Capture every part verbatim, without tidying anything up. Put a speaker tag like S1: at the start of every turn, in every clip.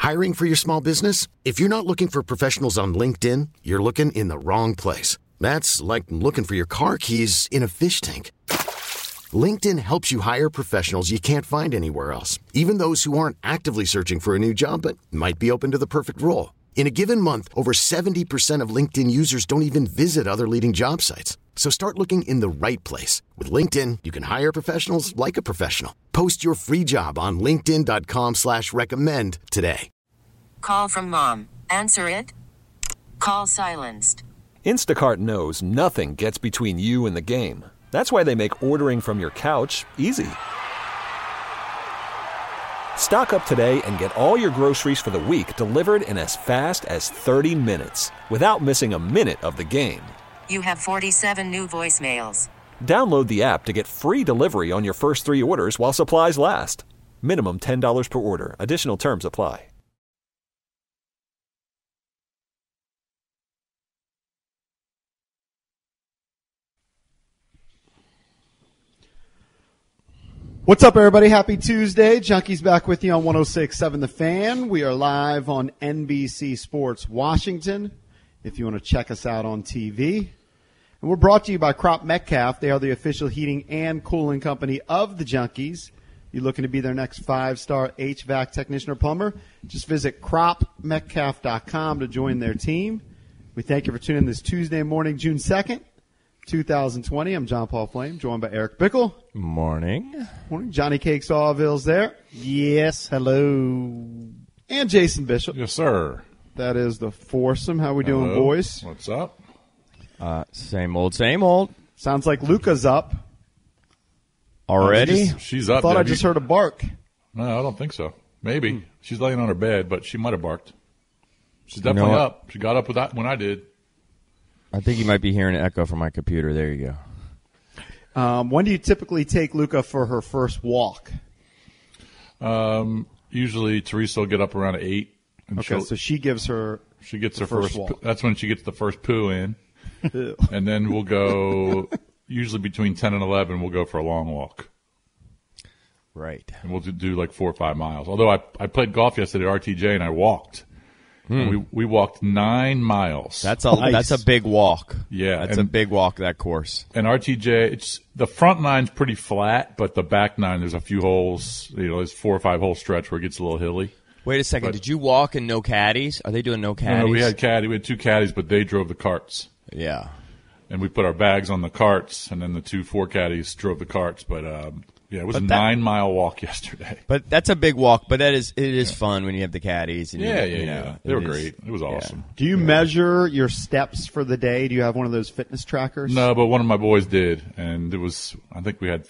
S1: Hiring for your small business? If you're not looking for professionals on LinkedIn, you're looking in the wrong place. That's like looking for your car keys in a fish tank. LinkedIn helps you hire professionals you can't find anywhere else, even those who aren't actively searching for a new job but might be open to the perfect role. In a given month, over seventy percent of LinkedIn users don't even visit other leading job sites. So start looking in the right place. With LinkedIn, you can hire professionals like a professional. Post your free job on linkedin.com slash recommend today.
S2: Call from mom. Answer it. Call silenced.
S3: Instacart knows nothing gets between you and the game. That's why they make ordering from your couch easy. Stock up today and get all your groceries for the week delivered in as fast as thirty minutes without missing a minute of the game.
S2: You have forty-seven new voicemails.
S3: Download the app to get free delivery on your first three orders while supplies last. Minimum ten dollars per order. Additional terms apply.
S4: What's up, everybody? Happy Tuesday. Junkies back with you on one oh six point seven The Fan. We are live on N B C Sports Washington, if you want to check us out on T V. And we're brought to you by Crop Metcalf. They are the official heating and cooling company of the Junkies. You looking to be their next five-star H V A C technician or plumber? Just visit crop metcalf dot com to join their team. We thank you for tuning in this Tuesday morning, June second. two thousand twenty. I'm John Paul Flame, joined by Eric Bickle.
S5: Morning.
S4: Morning. Johnny Cake Sawville's there.
S6: Yes, hello.
S4: And Jason Bishop.
S7: Yes, sir.
S4: That is the foursome. How we doing,
S7: Hello.
S4: boys?
S7: What's up?
S5: Uh, same old, same old.
S4: Sounds like Luca's up.
S5: Already?
S7: Oh, she's, she's up.
S4: I thought
S7: Debbie.
S4: I just heard a bark.
S7: No, I don't think so. Maybe.
S4: Hmm.
S7: She's laying on her bed, but she might have barked. She's
S5: You know
S7: definitely
S5: what?
S7: up. She got up with that when I did.
S5: I think you might be hearing an echo from my computer. There you go.
S4: Um, when do you typically take Luca for her first walk?
S7: Um, usually Teresa will get up around eight. And
S4: Okay,
S7: she'll-
S4: so she gives her
S7: she gets
S4: the
S7: her first.
S4: first walk.
S7: poo- That's when she gets the first poo in, and then we'll go. Usually between ten and eleven, we'll go for a long walk,
S5: Right.
S7: and we'll do, do like four or five miles. Although I I played golf yesterday at R T J and I walked. And we we walked nine miles.
S5: That's a
S4: Nice.
S5: that's a big walk.
S7: Yeah,
S5: That's a
S7: and-
S5: big walk, that course.
S7: And R T J, it's the front nine's pretty flat, but the back nine, there's a few holes. You know, there's four or five hole stretch where it gets a little hilly.
S5: Wait a second.
S7: But-
S5: Did you walk and no caddies? Are they doing no
S7: No,
S5: caddies?
S7: no, we had caddy, we had two caddies, but they drove the carts,
S5: Yeah.
S7: and we put our bags on the carts, and then the two four caddies drove the carts. But um, yeah, it was
S5: But
S7: a
S5: that-
S7: nine mile walk yesterday.
S5: But that's a big walk. But that is it is fun when you have the caddies. And
S7: Yeah,
S5: you,
S7: yeah,
S5: you
S7: yeah.
S5: know,
S7: They were
S5: it is-
S7: great. It was
S5: yeah.
S7: awesome.
S4: Do you measure your steps for the day? Do you have one of those fitness trackers?
S7: No, but one of my boys did, and it was. I think we had.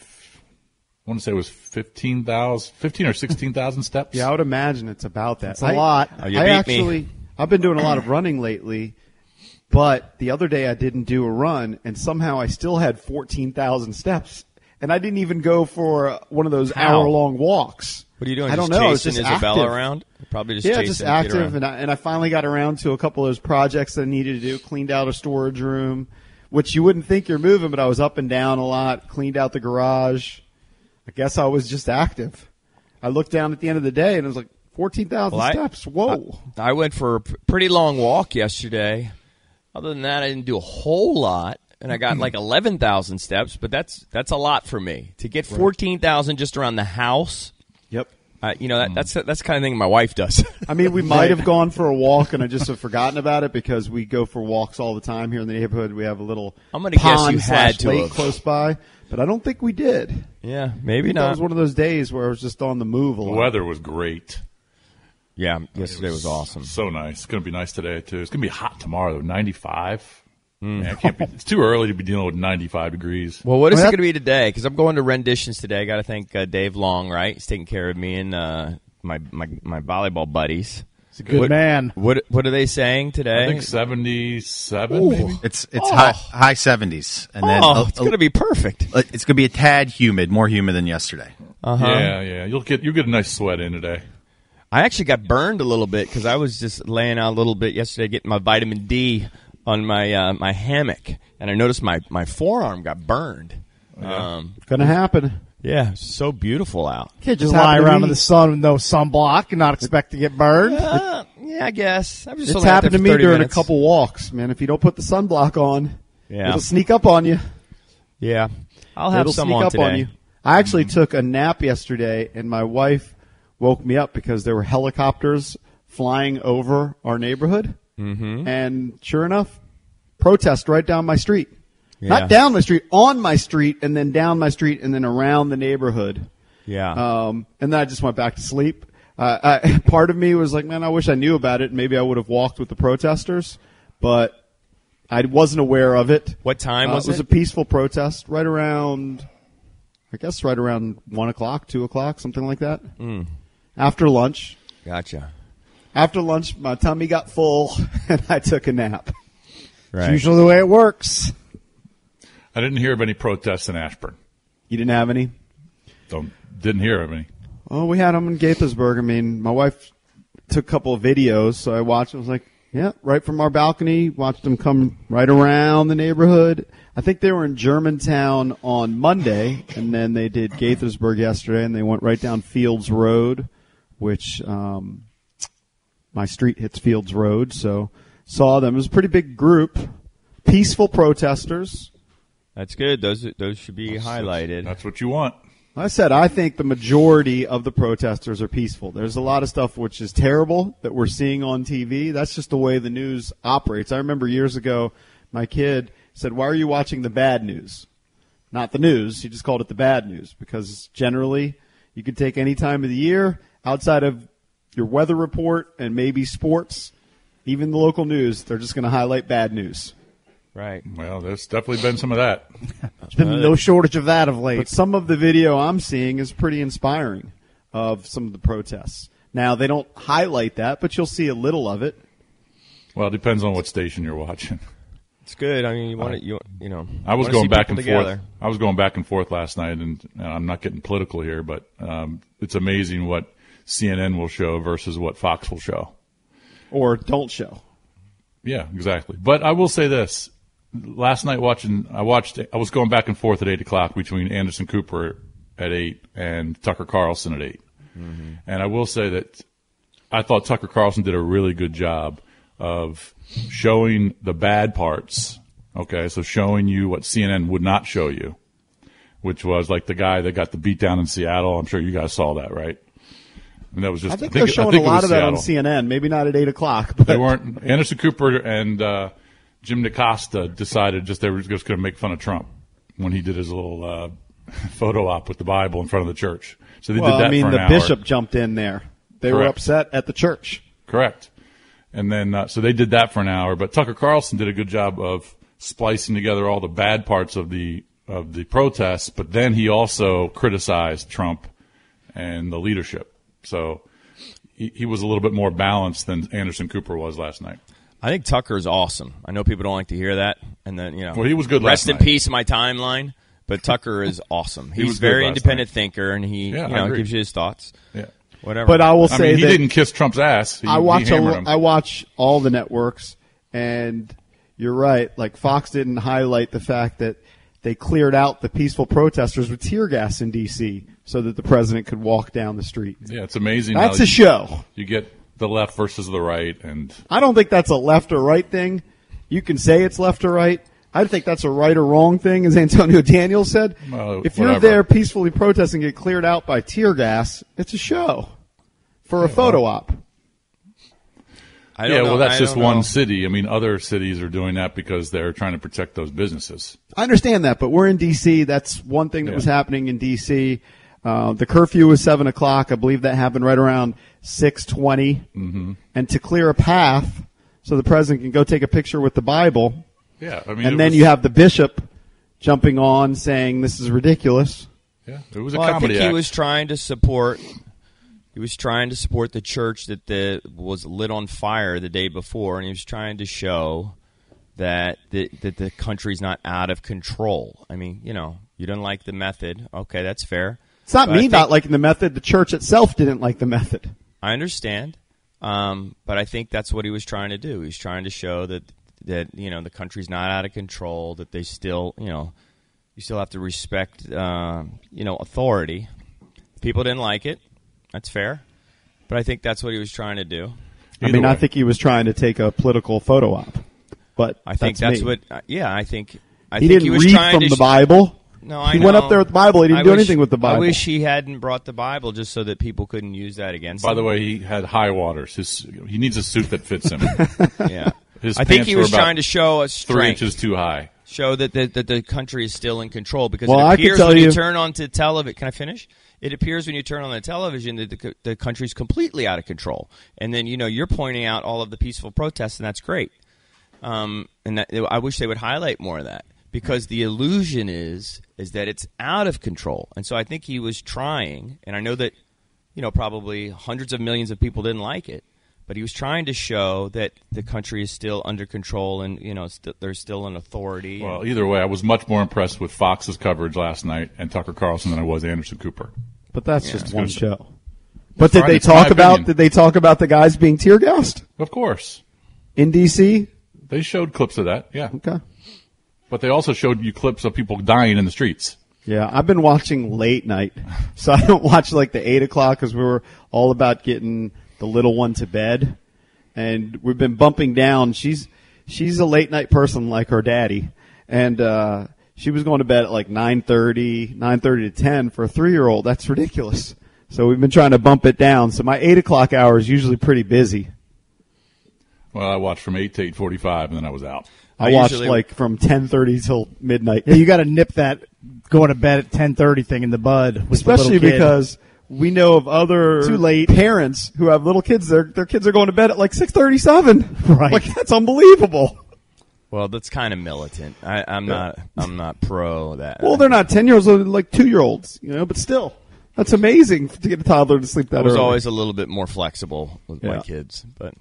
S7: I want to say it was fifteen thousand, fifteen or sixteen thousand steps.
S4: Yeah, I would imagine it's about that.
S6: It's a lot.
S5: Oh, you
S4: I
S5: beat me.
S4: actually, I've been doing a lot of running lately, but the other day I didn't do a run, and somehow I still had fourteen thousand steps, and I didn't even go for one of those
S5: How?
S4: hour-long walks.
S5: What are you doing?
S4: I don't
S5: just
S4: know. I was
S5: chasing
S4: just
S5: Isabella
S4: active.
S5: around? Probably just
S4: Yeah,
S5: chasing
S4: just
S5: Kate
S4: active,
S5: around.
S4: and I, and I finally got around to a couple of those projects that I needed to do. Cleaned out a storage room, which you wouldn't think you're moving, but I was up and down a lot. Cleaned out the garage. I guess I was just active. I looked down at the end of the day, and it was like fourteen thousand
S5: Well, I-
S4: steps. Whoa.
S5: I went for a p- pretty long walk yesterday. Other than that, I didn't do a whole lot, and I got like eleven thousand steps. But that's that's a lot for me to get fourteen thousand just around the house.
S4: Yep.
S5: Uh, you know that, that's that's the kind of thing my wife does.
S4: I mean, we might have gone for a walk, and I just have forgotten about it because we go for walks all the time here in the neighborhood. We have a little
S5: I'm gonna guess
S4: pond
S5: you
S4: slash
S5: had to
S4: lake
S5: have.
S4: close by, but I don't think we did.
S5: Yeah, maybe
S4: That
S5: not.
S4: was one of those days where I was just on the move a
S7: The
S4: lot.
S7: weather was great.
S5: Yeah, yesterday was awesome.
S7: So nice. It's going to be nice today too. It's going to be hot tomorrow though. ninety-five.
S5: Mm.
S7: Man, I can't be, it's too early to be dealing with ninety-five degrees.
S5: Well, what is
S4: Well,
S5: it
S4: that-
S5: going to be today? Because I'm going to renditions today. I got to thank uh, Dave Long, right? He's taking care of me and uh, my, my my volleyball buddies.
S6: He's a good
S5: What-
S6: man.
S5: What what are they saying today?
S7: I think seventy-seven, maybe.
S6: It's it's high high seventies, and then
S5: oh,
S6: a-
S5: it's going to be perfect.
S6: a- it's going to be a tad humid, more humid than yesterday.
S5: Uh-huh.
S7: Yeah, yeah. You'll get you'll get a nice sweat in today.
S5: I actually got burned a little bit because I was just laying out a little bit yesterday, getting my vitamin D on my uh, my hammock, and I noticed my, my forearm got burned. Um,
S4: Gonna happen.
S5: Yeah, it's so beautiful out.
S8: You can't just
S4: It's
S8: lie
S4: happened to
S8: around
S4: me.
S8: in the sun with no sunblock and not expect to get burned.
S5: Uh, yeah, I guess. I was just
S4: It's
S5: only out
S4: happened
S5: there
S4: to
S5: for
S4: me
S5: thirty
S4: during
S5: minutes.
S4: a couple walks, man. If you don't put the sunblock on,
S5: Yeah.
S4: it'll sneak up on you.
S5: Yeah. I'll have
S4: It'll
S5: some
S4: sneak
S5: on
S4: up
S5: today.
S4: on you. I actually took a nap yesterday, and my wife woke me up because there were helicopters flying over our neighborhood. Mm-hmm. And sure enough, protest right down my street.
S5: Yeah.
S4: Not down my street, on my street, and then down my street, and then around the neighborhood.
S5: Yeah.
S4: Um, and then I just went back to sleep. Uh, I, part of me was like, man, I wish I knew about it. Maybe I would have walked with the protesters, but I wasn't aware of it.
S5: What time
S4: Uh,
S5: was
S4: it? was
S5: it?
S4: a peaceful protest right around, I guess right around one o'clock, two o'clock, something like that.
S5: Mm.
S4: After lunch.
S5: Gotcha.
S4: After lunch, my tummy got full, and I took a nap.
S5: Right.
S8: It's usually the way it works.
S7: I didn't hear of any protests in Ashburn.
S4: You didn't have any?
S7: Don't didn't hear of any.
S4: Oh, we had them in Gaithersburg. I mean, my wife took a couple of videos, so I watched. I was like, yeah, right from our balcony. Watched them come right around the neighborhood. I think they were in Germantown on Monday, and then they did Gaithersburg yesterday, and they went right down Fields Road, which um, my street hits Fields Road. So saw them. It was a pretty big group, peaceful protesters.
S5: That's good. Those those should be highlighted.
S7: That's what you want.
S4: I said I think the majority of the protesters are peaceful. There's a lot of stuff which is terrible that we're seeing on T V. That's just the way the news operates. I remember years ago, my kid said, why are you watching the bad news? Not the news. He just called it the bad news because generally you could take any time of the year outside of your weather report and maybe sports, even the local news, they're just going to highlight bad news.
S5: Right.
S7: Well, there's definitely been some of that.
S8: There's been no shortage of that of late.
S4: But some of the video I'm seeing is pretty inspiring of some of the protests. Now, they don't highlight that, but you'll see a little of it.
S7: Well, it depends on what station you're watching.
S5: It's good. I mean, you want to, you you know.
S7: I was
S5: wanna
S7: going
S5: see
S7: back
S5: people
S7: and
S5: together.
S7: forth. I was going back and forth last night, and, and I'm not getting political here, but um, it's amazing what C N N will show versus what Fox will show.
S4: Or don't show.
S7: Yeah, exactly. But I will say this. Last night watching, I watched, I was going back and forth at eight o'clock between Anderson Cooper at eight and Tucker Carlson at eight. Mm-hmm. And I will say that I thought Tucker Carlson did a really good job of showing the bad parts. Okay, so showing you what C N N would not show you, which was like the guy that got the beat down in Seattle. I'm sure you guys saw that, right? And that was just,
S4: I think
S7: I
S4: they're
S7: think,
S4: showing
S7: I think
S4: a
S7: it
S4: lot
S7: was
S4: of that on
S7: Seattle.
S4: C N N. Maybe not at eight o'clock. But
S7: They weren't. Anderson Cooper and uh, Jim DaCosta decided just they were just going to make fun of Trump when he did his little uh, photo op with the Bible in front of the church. So they
S4: well,
S7: did that
S4: I mean,
S7: for an
S4: the
S7: hour.
S4: bishop jumped in there. They were
S7: Correct.
S4: upset at the church.
S7: Correct. And then uh, so they did that for an hour. But Tucker Carlson did a good job of splicing together all the bad parts of the of the protests. But then he also criticized Trump and the leadership. So he, he was a little bit more balanced than Anderson Cooper was last night.
S5: I think Tucker is awesome. I know people don't like to hear that, and then you know,
S7: Well, he was good
S5: Rest
S7: last
S5: in
S7: night.
S5: peace, my timeline. But Tucker is awesome.
S7: He
S5: He's
S7: was good
S5: very
S7: last
S5: independent
S7: night.
S5: thinker, and he
S7: Yeah,
S5: you
S7: I
S5: know
S7: agree.
S5: gives you his thoughts.
S7: Yeah.
S5: Whatever.
S4: But I will
S7: I
S4: say
S7: mean, he
S4: that
S7: didn't kiss Trump's ass. He,
S4: I watch
S7: he hammered
S4: a,
S7: him.
S4: I watch all the networks, and you're right. Like Fox didn't highlight the fact that they cleared out the peaceful protesters with tear gas in D C so that the president could walk down the street.
S7: Yeah, it's amazing.
S4: That's
S7: how
S4: a show.
S7: You get the left versus the right, and
S4: I don't think that's a left or right thing. You can say it's left or right. I think that's a right or wrong thing, as Antonio Daniels said.
S7: Well,
S4: if you're
S7: whatever.
S4: there peacefully protesting and get cleared out by tear gas, it's a show for a photo op.
S5: I don't
S7: yeah,
S5: know.
S7: well, that's
S5: I
S7: just
S5: don't
S7: one
S5: know.
S7: city. I mean, other cities are doing that because they're trying to protect those businesses.
S4: I understand that, but we're in D C. That's one thing that
S7: Yeah.
S4: was happening in D C. Uh, the curfew was seven o'clock. I believe that happened right around six twenty. Mm-hmm. And to clear a path so the president can go take a picture with the Bible,
S7: Yeah, I mean,
S4: and
S7: it
S4: then
S7: was,
S4: you have the bishop jumping on saying this is ridiculous.
S7: yeah, it was a
S5: Well, I
S7: comedy
S5: think he
S7: act.
S5: was trying to support. He was trying to support the church that the, was lit on fire the day before, and he was trying to show that the, that the country's not out of control. I mean, you know, you don't like the method. Okay, that's fair.
S4: It's not
S5: But I
S4: me
S5: think-
S4: not liking the method. The church itself didn't like the method.
S5: I understand, um, but I think that's what he was trying to do. He was trying to show that that you know the country's not out of control. That they still, you know, you still have to respect, uh, you know, authority. People didn't like it. That's fair. But I think that's what he was trying to do.
S4: I mean, way. I think he was trying to take a political photo op. But
S5: I think
S4: that's,
S5: that's
S4: what.
S5: Uh, yeah, I think. I
S4: he
S5: think
S4: didn't
S5: he was
S4: read
S5: trying
S4: from
S5: to
S4: the
S5: sh-
S4: Bible.
S5: No, I
S4: he
S5: know.
S4: went up there with the Bible. He didn't
S5: I
S4: do
S5: wish,
S4: anything with the Bible.
S5: I wish he hadn't brought the Bible just so that people couldn't use that against
S7: By
S5: him.
S7: the way, he had high waters. His, he needs a suit that fits him.
S5: Yeah,
S7: His
S5: I think
S7: pants
S5: he
S7: were
S5: was
S7: about
S5: trying to show us
S7: three inches too high.
S5: Show that the, that the country is still in control because
S4: well,
S5: it
S4: I can
S5: appears
S4: tell
S5: when you,
S4: you
S5: turn on to television. Can I finish? It appears when you turn on the television that the, the country's completely out of control. And then, you know, you're pointing out all of the peaceful protests, and that's great. Um, and that, I wish they would highlight more of that because the illusion is is that it's out of control. And so I think he was trying, and I know that, you know, probably hundreds of millions of people didn't like it, but he was trying to show that the country is still under control and, you know, st- there's still an authority.
S7: Well, either way, I was much more impressed with Fox's coverage last night and Tucker Carlson than I was Anderson Cooper.
S4: But that's
S5: Yeah.
S4: just one show. But did
S7: fine.
S4: they
S7: It's my
S4: talk about
S7: opinion.
S4: did they talk about the guys being tear gassed
S7: Of course.
S4: in D C?
S7: They showed clips of that, yeah.
S4: Okay.
S7: But they also showed you clips of people dying in the streets.
S4: Yeah, I've been watching late night, so I don't watch like the eight o'clock because we were all about getting the little one to bed, and we've been bumping down. She's she's a late night person like her daddy, and uh, she was going to bed at like nine thirty, nine thirty to ten for a three year old. That's ridiculous. So we've been trying to bump it down. So my eight o'clock hour is usually pretty busy.
S7: Well, I watched from eight to eight forty-five, and then I was out.
S4: I,
S5: I
S4: watched
S5: usually-
S4: like from ten thirty till midnight.
S8: Yeah, you got to nip that going to bed at ten thirty thing in the bud. With
S4: Especially
S8: the little kid.
S4: because we know of other
S8: Too late.
S4: parents who have little kids. Their their kids are going to bed at like six thirty-seven.
S8: Right.
S4: Like that's unbelievable.
S5: Well, that's kind of militant. I, I'm not. I'm not pro that.
S4: Well, they're not ten years old, like two year olds, you know. But still, that's amazing to get a toddler to sleep that
S5: I was
S4: early.
S5: always a little bit more flexible with my
S4: Yeah.
S5: kids, but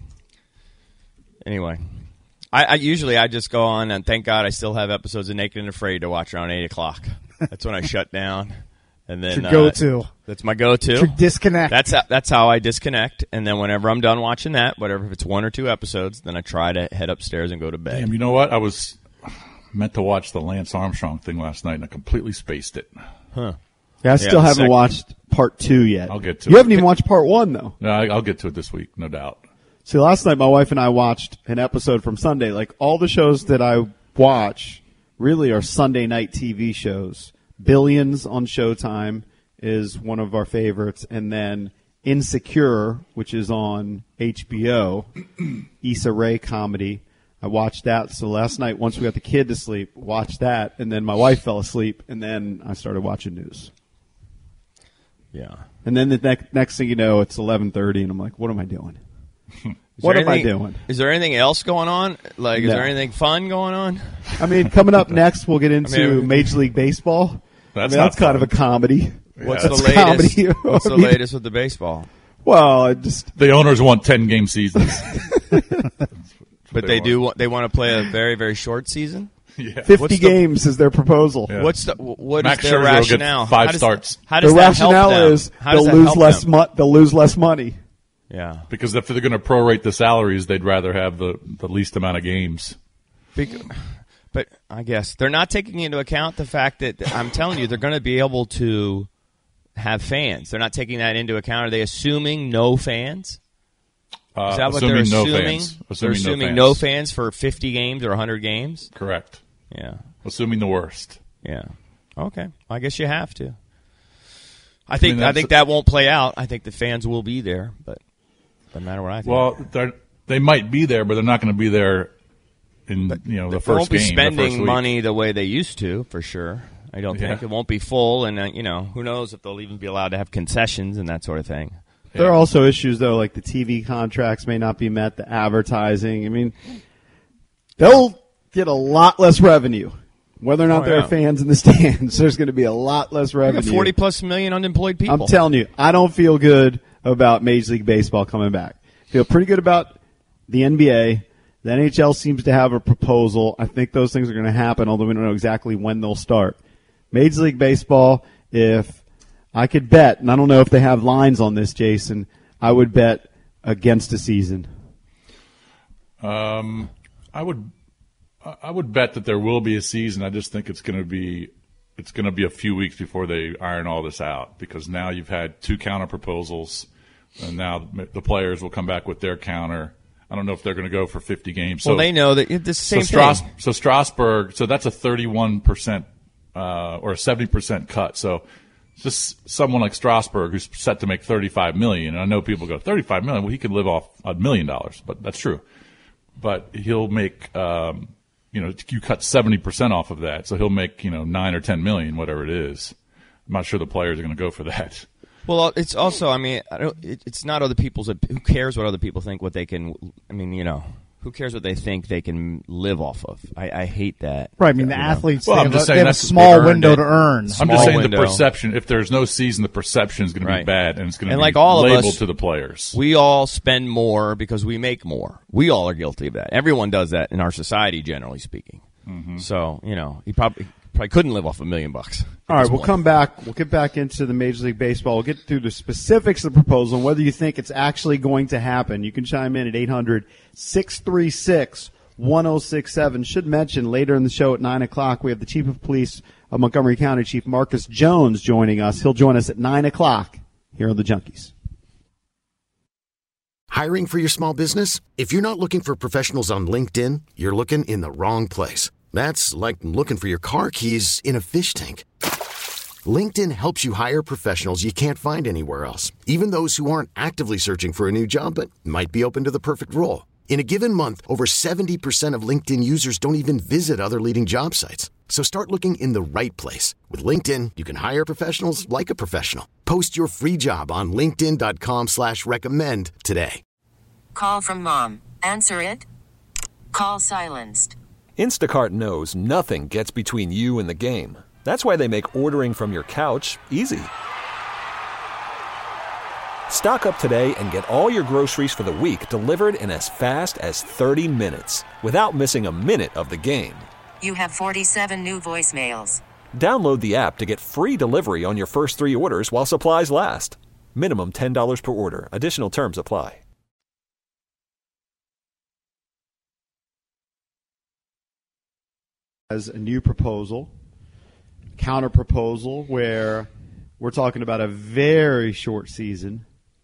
S5: anyway, I, I usually I just go on and thank God I still have episodes of Naked and Afraid to watch around eight o'clock. That's when I shut down, and then
S8: It's your
S5: uh,
S8: go-to.
S5: That's my go-to.
S8: It's your disconnect.
S5: That's how, that's how I disconnect, and then whenever I'm done watching that, whatever if it's one or two episodes, then I try to head upstairs and go to bed.
S7: Damn, you know what? I was meant to watch the Lance Armstrong thing last night, and I completely spaced it.
S5: Huh?
S4: Yeah, I still
S5: the
S4: haven't
S5: second-
S4: watched part two yet.
S7: I'll get to
S4: You
S7: it.
S4: haven't even watched part one though.
S7: No, I- I'll get to it this week, no doubt.
S4: See, last night my wife and I watched an episode from Sunday. Like all the shows that I watch really are Sunday night T V shows. Billions on Showtime is one of our favorites, and then Insecure, which is on H B O, Issa Rae comedy. I watched that. So last night, once we got the kid to sleep, watched that, and then my wife fell asleep, and then I started watching news.
S5: Yeah.
S4: And then the ne- next thing you know, it's eleven thirty, and I'm like, what am I doing?
S5: Is
S4: What
S5: there
S4: am I
S5: anything-
S4: doing?
S5: Is there anything else going on? Like, is
S4: No.
S5: there anything fun going on?
S4: I mean, coming up next, we'll get into
S5: I mean,
S4: Major League Baseball.
S7: That's
S4: I mean, that's
S7: not
S4: kind of a
S7: fun.
S4: comedy.
S5: What's
S4: That's
S5: the latest?
S4: comedy.
S5: What's the
S4: I mean,
S5: latest with the baseball?
S4: Well, I just
S7: The owners want ten-game seasons.
S5: But they do. want- They want to play a very, very short season.
S7: Yeah.
S4: fifty
S5: What's the-
S4: games is their proposal.
S7: Yeah.
S5: What's the what
S7: Max
S5: is their
S7: Scherzer will get
S5: rationale?
S7: five
S5: How does,
S7: starts.
S5: How does
S4: The
S5: that help
S4: rationale
S5: them?
S4: is
S5: How does
S4: they'll
S5: that
S4: lose
S5: help
S4: less.
S5: them?
S4: Mo- they'll lose less money.
S5: Yeah.
S7: Because if they're going to prorate the salaries, they'd rather have the, the least amount of games.
S5: Bec- But I guess they're not taking into account the fact that I'm telling you they're going to be able to have fans. They're not taking that into account. Are they assuming no fans?
S7: Uh,
S5: Is that what
S7: assuming
S5: they're
S7: no
S5: assuming?
S7: fans.
S5: They're
S7: Assuming,
S5: assuming
S7: no
S5: no
S7: fans.
S5: fans for fifty games or one hundred games?
S7: Correct.
S5: Yeah.
S7: Assuming the worst.
S5: Yeah. Okay. I guess you have to. I think
S7: mean,
S5: I,
S7: that's-
S5: think that won't play out. I think the fans will be there, but doesn't matter what I think.
S7: Well, they're, they might be there, but they're not going to be there in you know the
S5: they
S7: first
S5: won't be
S7: game. the first
S5: spending
S7: week.
S5: money the way they used to, for sure. I don't think
S7: Yeah.
S5: it won't be full, and uh, you know who knows if they'll even be allowed to have concessions and that sort of thing.
S4: There are also issues though, like the T V contracts may not be met, the advertising. I mean, they'll get a lot less revenue. Whether or not
S5: Oh,
S4: there
S5: yeah.
S4: are fans in the stands, there's going to be a lot less
S5: We
S4: revenue.
S5: got forty plus million unemployed people.
S4: I'm telling you, I don't feel good about Major League Baseball coming back. Feel pretty good about the N B A. The N H L seems to have a proposal. I think those things are going to happen, although we don't know exactly when they'll start. Major League Baseball, if I could bet, and I don't know if they have lines on this, Jason, I would bet against a season.
S7: Um, I would. I would bet that there will be a season. I just think it's going to be it's going to be a few weeks before they iron all this out, because now you've had two counter proposals, and now the players will come back with their counter. I don't know if they're going to go for fifty games. So,
S5: well, they know that it's the same
S7: so Stras-
S5: thing.
S7: So Strasburg, so that's a thirty-one percent uh, or a seventy percent cut. So just someone like Strasburg, who's set to make thirty-five million dollars, and I know people go, thirty-five million dollars, well, he could live off a million dollars, but that's true. But he'll make, um, you know, you cut seventy percent off of that, so he'll make, you know, nine or ten million, whatever it is. I'm not sure the players are going to go for that.
S5: Well, it's also, I mean, I don't, it, it's not other people's. Who cares what other people think? What they can? I mean, you know, who cares what they think they can live off of? I, I hate that.
S8: Right. I mean, the
S5: you
S8: athletes
S7: Well,
S8: they
S7: I'm
S8: have,
S7: just
S8: a,
S7: saying
S8: they have a
S7: that's-
S8: small
S5: they've
S8: window
S5: earned
S8: to
S5: it.
S8: earn.
S7: I'm
S5: Small
S7: just saying
S5: window.
S7: the perception, if there's no season, the perception is going to
S5: Right.
S7: be bad, and it's going to
S5: And
S7: be
S5: like all of
S7: labeled
S5: us,
S7: to the players.
S5: We all spend more because we make more. We all are guilty of that. Everyone does that in our society, generally speaking.
S7: Mm-hmm.
S5: So, you know, he probably probably couldn't live off a million bucks.
S4: All right, we'll come back. We'll get back into the Major League Baseball. We'll get through the specifics of the proposal and whether you think it's actually going to happen. You can chime in at eight hundred, six three six, one oh six seven. Should mention later in the show at nine o'clock, we have the Chief of Police of Montgomery County, Chief Marcus Jones, joining us. He'll join us at nine o'clock here on the Junkies.
S1: Hiring for your small business? If you're not looking for professionals on LinkedIn, you're looking in the wrong place. That's like looking for your car keys in a fish tank. LinkedIn helps you hire professionals you can't find anywhere else, even those who aren't actively searching for a new job but might be open to the perfect role. In a given month, over seventy percent of LinkedIn users don't even visit other leading job sites. So start looking in the right place. With LinkedIn, you can hire professionals like a professional. Post your free job on linkedin.com slash recommend today.
S2: Call from mom. Answer it. Call silenced.
S3: Instacart knows nothing gets between you and the game. That's why they make ordering from your couch easy. Stock up today and get all your groceries for the week delivered in as fast as thirty minutes without missing a minute of the game.
S2: You have forty-seven new voicemails.
S3: Download the app to get free delivery on your first three orders while supplies last. Minimum ten dollars per order. Additional terms apply.
S4: As a new proposal, counter proposal, where we're talking about a very short season.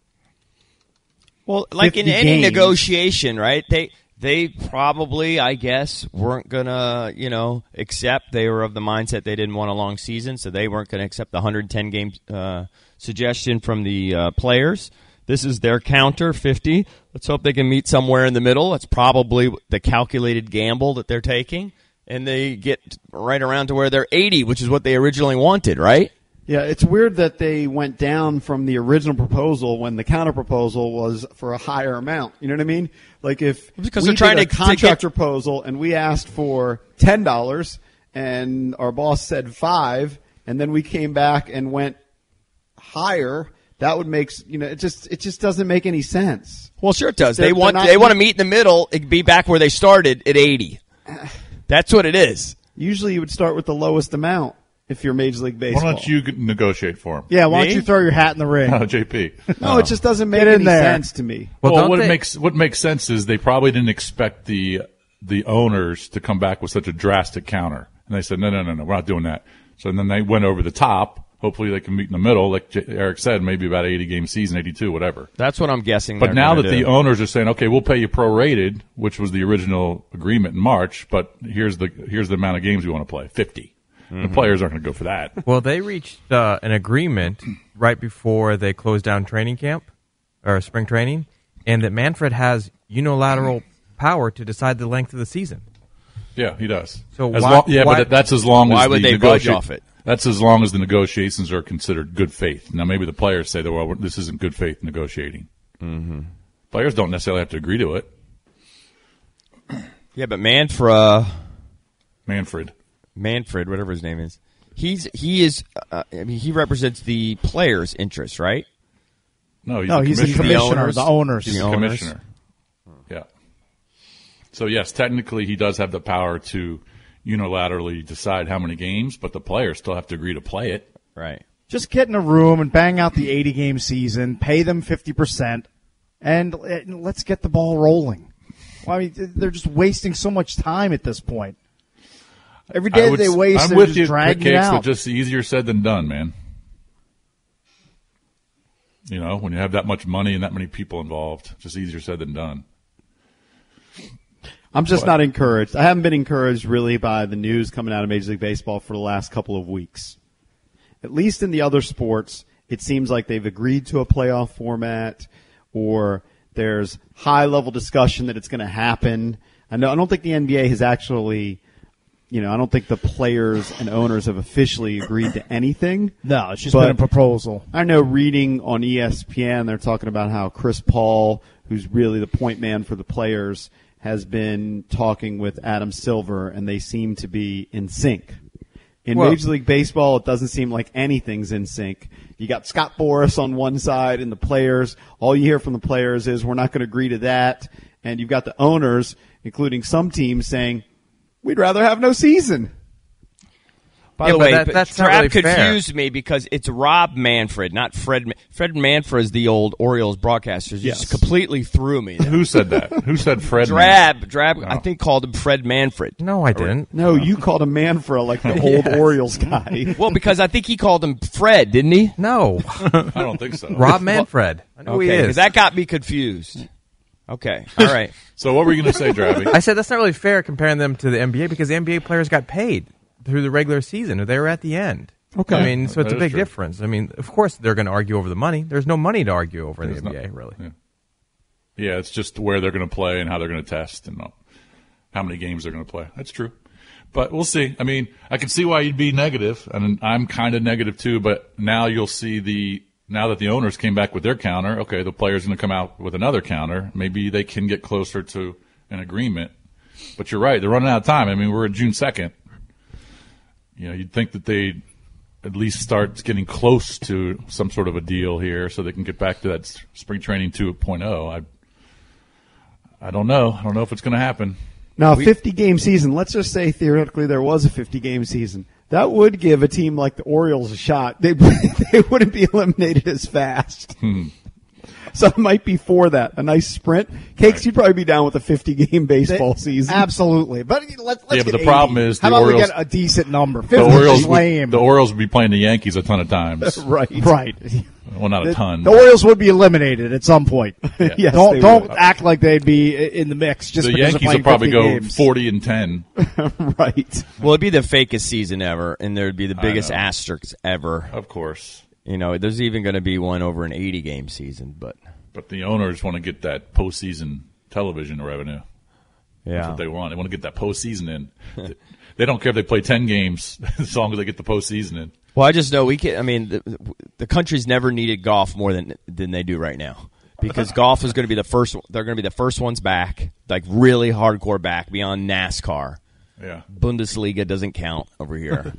S5: Well, like in
S4: fifty
S5: any
S4: games.
S5: negotiation, right? They they probably, I guess, weren't gonna, you know, accept. They were of the mindset they didn't want a long season, so they weren't gonna accept the one hundred ten game uh, suggestion from the uh, players. This is their counter, fifty. Let's hope they can meet somewhere in the middle. That's probably the calculated gamble that they're taking, and they get right around to where they're eighty, which is what they originally wanted, right?
S4: Yeah, it's weird that they went down from the original proposal when the counter proposal was for a higher amount. You know what I mean? Like if
S5: Because
S4: we
S5: they're trying
S4: did a
S5: to- to
S4: contract
S5: get-
S4: proposal and we asked for ten dollars and our boss said five, and then we came back and went higher, that would make you know it just it just doesn't make any sense.
S5: Well, sure it does.
S4: They're-
S5: they want
S4: they're not-
S5: they want to meet in the middle and be back where they started at eighty. That's what it is.
S4: Usually, you would start with the lowest amount if you're Major League
S7: Why
S4: Baseball.
S7: don't you g- negotiate for him?
S8: Yeah, why
S5: Me?
S8: don't you throw your hat in the ring?
S7: Uh, J P.
S4: No, it just doesn't make
S8: Get in
S4: any
S8: there.
S4: sense to me.
S7: Well,
S9: Well, don't
S7: what
S9: they-
S7: it makes what makes sense is they probably didn't expect the the owners to come back with such a drastic counter, and they said, no, no, no, no, we're not doing that. So then they went over the top. Hopefully, they can meet in the middle, like J- Eric said, maybe about eighty game season, eighty-two, whatever.
S5: That's what I'm guessing.
S7: But
S5: they're
S7: now
S5: gonna
S7: that the
S5: do.
S7: owners are saying, okay, we'll pay you prorated, which was the original agreement in March, but here's the here's the amount of games we want to play, fifty. The players aren't going to go for that.
S9: Well, they reached uh, an agreement right before they closed down training camp or spring training, and that Manfred has unilateral power to decide the length of the season.
S7: Yeah, he does.
S9: So
S7: as
S9: why-
S7: long, yeah,
S9: why-
S7: but that's as long
S5: Why
S7: as
S5: would
S7: the
S5: they budge
S7: negoti-
S5: off it?
S7: That's as long as the negotiations are considered good faith. Now, maybe the players say that, well, we're- this isn't good faith negotiating. Mm-hmm. Players don't necessarily have to agree to it.
S5: yeah, but Manfred,
S7: Manfred.
S5: Manfred, whatever his name is, he's he is. Uh, I mean, he represents the players' interests, right?
S7: No, he's
S8: No,
S7: the
S8: he's the
S7: commissioner.
S8: commissioner,
S5: owners.
S8: the owners.
S7: He's
S5: The
S7: the
S5: owners.
S7: commissioner. Yeah. So, yes, technically he does have the power to unilaterally decide how many games, but the players still have to agree to play it.
S5: Right.
S8: Just get in a room and bang out the eighty game season, pay them fifty percent, and uh, let's get the ball rolling. Well, I mean, they're just wasting so much time at this point. Every day
S7: would,
S8: they waste,
S7: I'm
S8: they're
S7: with
S8: just
S7: you,
S8: dragging
S7: Cakes,
S8: it out.
S7: but just easier said than done, man. You know, when you have that much money and that many people involved, just easier said than done.
S4: I'm just
S7: What?
S4: not encouraged. I haven't been encouraged really by the news coming out of Major League Baseball for the last couple of weeks. At least in the other sports, it seems like they've agreed to a playoff format, or there's high-level discussion that it's going to happen. I know. I don't think the N B A has actually, you know, I don't think the players and owners have officially agreed to anything.
S8: No, it's just
S4: But
S8: been a proposal.
S4: I know reading on E S P N, they're talking about how Chris Paul, who's really the point man for the players, has been talking with Adam Silver, and they seem to be in sync. In
S9: Well-
S4: Major League Baseball, it doesn't seem like anything's in sync. You got Scott Boras on one side and the players. All you hear from the players is, we're not going to agree to that. And you've got the owners, including some teams, saying, we'd rather have no season.
S5: By
S9: Yeah,
S5: the
S9: but
S5: way,
S9: that-
S5: but
S9: that's not
S5: Trav
S9: really fair.
S5: confused me because it's Rob Manfred, not Fred. Ma- Fred Manfred is the old Orioles broadcaster. He
S4: Yes.
S5: just completely threw me.
S7: Who said that? Who said Fred?
S5: Drab, Drab, I
S7: Oh.
S5: think called him Fred Manfred.
S9: No, I didn't.
S4: No, you called him Manfred like the old Orioles guy.
S5: Well, because I think he called him Fred, didn't he?
S9: No.
S7: I don't think so.
S9: Rob Manfred. I know who he
S5: Okay,
S9: is.
S5: because that got me confused. Okay, all right.
S7: So what were you going to say, Dravi?
S9: I said that's not really fair comparing them to the N B A because the N B A players got paid through the regular season. They were at the end.
S4: Okay.
S9: I mean, so it's
S7: That
S9: a
S7: is
S9: big
S7: true.
S9: difference. I mean, of course they're going to argue over the money. There's no money to argue over in
S7: There's
S9: the N B A,
S7: not-
S9: really.
S7: Yeah. Yeah, it's just where they're going to play and how they're going to test and how many games they're going to play. That's true. But we'll see. I mean, I can see why you'd be negative, and I'm kind of negative too, but now you'll see the now that the owners came back with their counter, okay, the player's going to come out with another counter. Maybe they can get closer to an agreement. But you're right, they're running out of time. I mean, we're at June second. You know, you'd think that they'd at least start getting close to some sort of a deal here so they can get back to that s- spring training two point oh. I I don't know. I don't know if it's going to happen.
S4: Now, a fifty-game season, let's just say theoretically there was a fifty-game season. That would give a team like the Orioles a shot. They they wouldn't be eliminated as fast.
S7: Hmm.
S4: So it might be for that. A nice sprint. Cakes,
S7: Right.
S4: you'd probably be down with a fifty-game baseball season.
S8: Absolutely. But let's, let's
S7: Yeah,
S8: get
S7: but the
S8: eighty.
S7: problem is
S8: How
S7: the
S8: about
S7: Orioles-
S8: we get a decent number?
S7: The
S8: fifty
S7: Orioles,
S8: is lame.
S7: would, the Orioles would be playing the Yankees a ton of times.
S4: Right.
S8: right.
S7: Well, not a
S8: The,
S7: ton.
S8: the Orioles would be eliminated at some point.
S7: Yeah.
S4: Yes,
S8: don't
S4: they
S8: don't
S4: would.
S8: act like they'd be in the mix just
S7: the
S8: because
S7: Yankees
S8: they're
S7: will probably
S8: playing
S7: go
S8: fifty games.
S7: forty and ten.
S4: Right.
S5: Well, it'd be the fakest season ever, and there'd be the
S7: I
S5: biggest
S7: know.
S5: asterisks ever.
S7: Of course.
S5: You know, there's even going to be one over an eighty-game season, but
S7: But the owners want to get that postseason television revenue. That's
S5: yeah.
S7: what they want. They want to get that postseason in. They don't care if they play ten games as long as they get the postseason in.
S5: Well, I just know we can. I mean, the, the country's never needed golf more than than they do right now, because golf is going to be the first. They're going to be the first ones back, like really hardcore back beyond NASCAR.
S7: Yeah.
S5: Bundesliga doesn't count over here.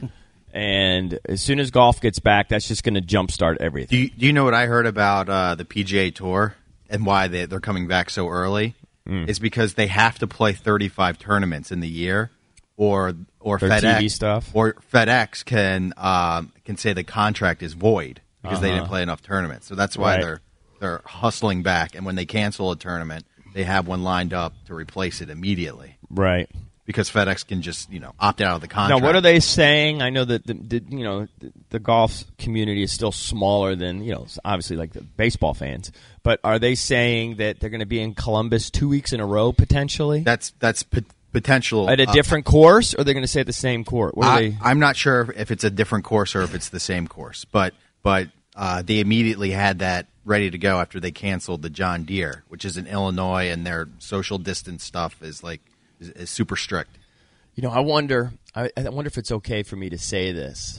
S5: And as soon as golf gets back, that's just going to jumpstart everything.
S6: Do you, do you know what I heard about uh, the P G A Tour and why they, they're coming back so early?
S5: Mm.
S6: It's because they have to play thirty-five tournaments in the year, or or
S5: Their T
S6: FedEx
S5: V stuff?
S6: or FedEx can um, can say the contract is void because they
S5: Uh-huh.
S6: didn't play enough tournaments. So that's why
S5: Right.
S6: they're they're hustling back. And when they cancel a tournament, they have one lined up to replace it immediately
S5: Right.
S6: because FedEx can just you know opt out of the contract.
S5: Now, what are they saying? I know that the, the you know the, the golf community is still smaller than you know obviously like the baseball fans. But are they saying that they're going to be in Columbus two weeks in a row potentially
S6: That's that's pot- potential
S5: at a
S6: uh,
S5: different course, or are they going to stay at the same court? What are
S6: I,
S5: they?
S6: I'm not sure if it's a different course or if it's the same course, but but uh, they immediately had that ready to go after they canceled the John Deere, which is in Illinois, and their social distance stuff is like is, is super strict.
S5: You know, I wonder. I, I wonder if it's okay for me to say this.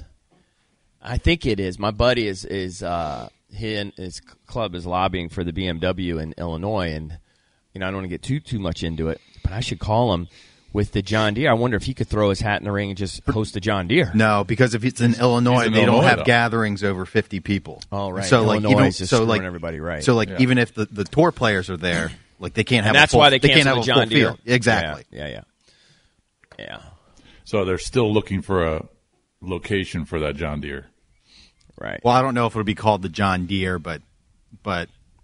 S5: I think it is. My buddy is is uh, he and his club is lobbying for the B M W in Illinois, and you know I don't want to get too too much into it, but I should call him with the John Deere. I wonder if he could throw his hat in the ring and just host the John Deere.
S6: No, because if it's in Illinois,
S7: in
S6: they
S7: Illinois,
S6: don't have
S7: though.
S6: gatherings over fifty people.
S5: Oh, right.
S6: So like
S5: Illinois
S6: even
S5: is just
S6: so
S5: screwing
S6: like
S5: everybody, right.
S6: So like
S7: Yeah.
S6: even if the, the tour players are there, like they can't have
S5: And
S6: a
S5: that's
S6: full,
S5: why they
S6: can't
S5: canceled
S6: have
S5: the
S6: a
S5: John
S6: full
S5: Deere.
S6: field. Exactly.
S5: Yeah, yeah, yeah. yeah.
S7: So they're still looking for a location for that John Deere.
S5: Right.
S6: Well, I don't know if it would be called the John Deere, but but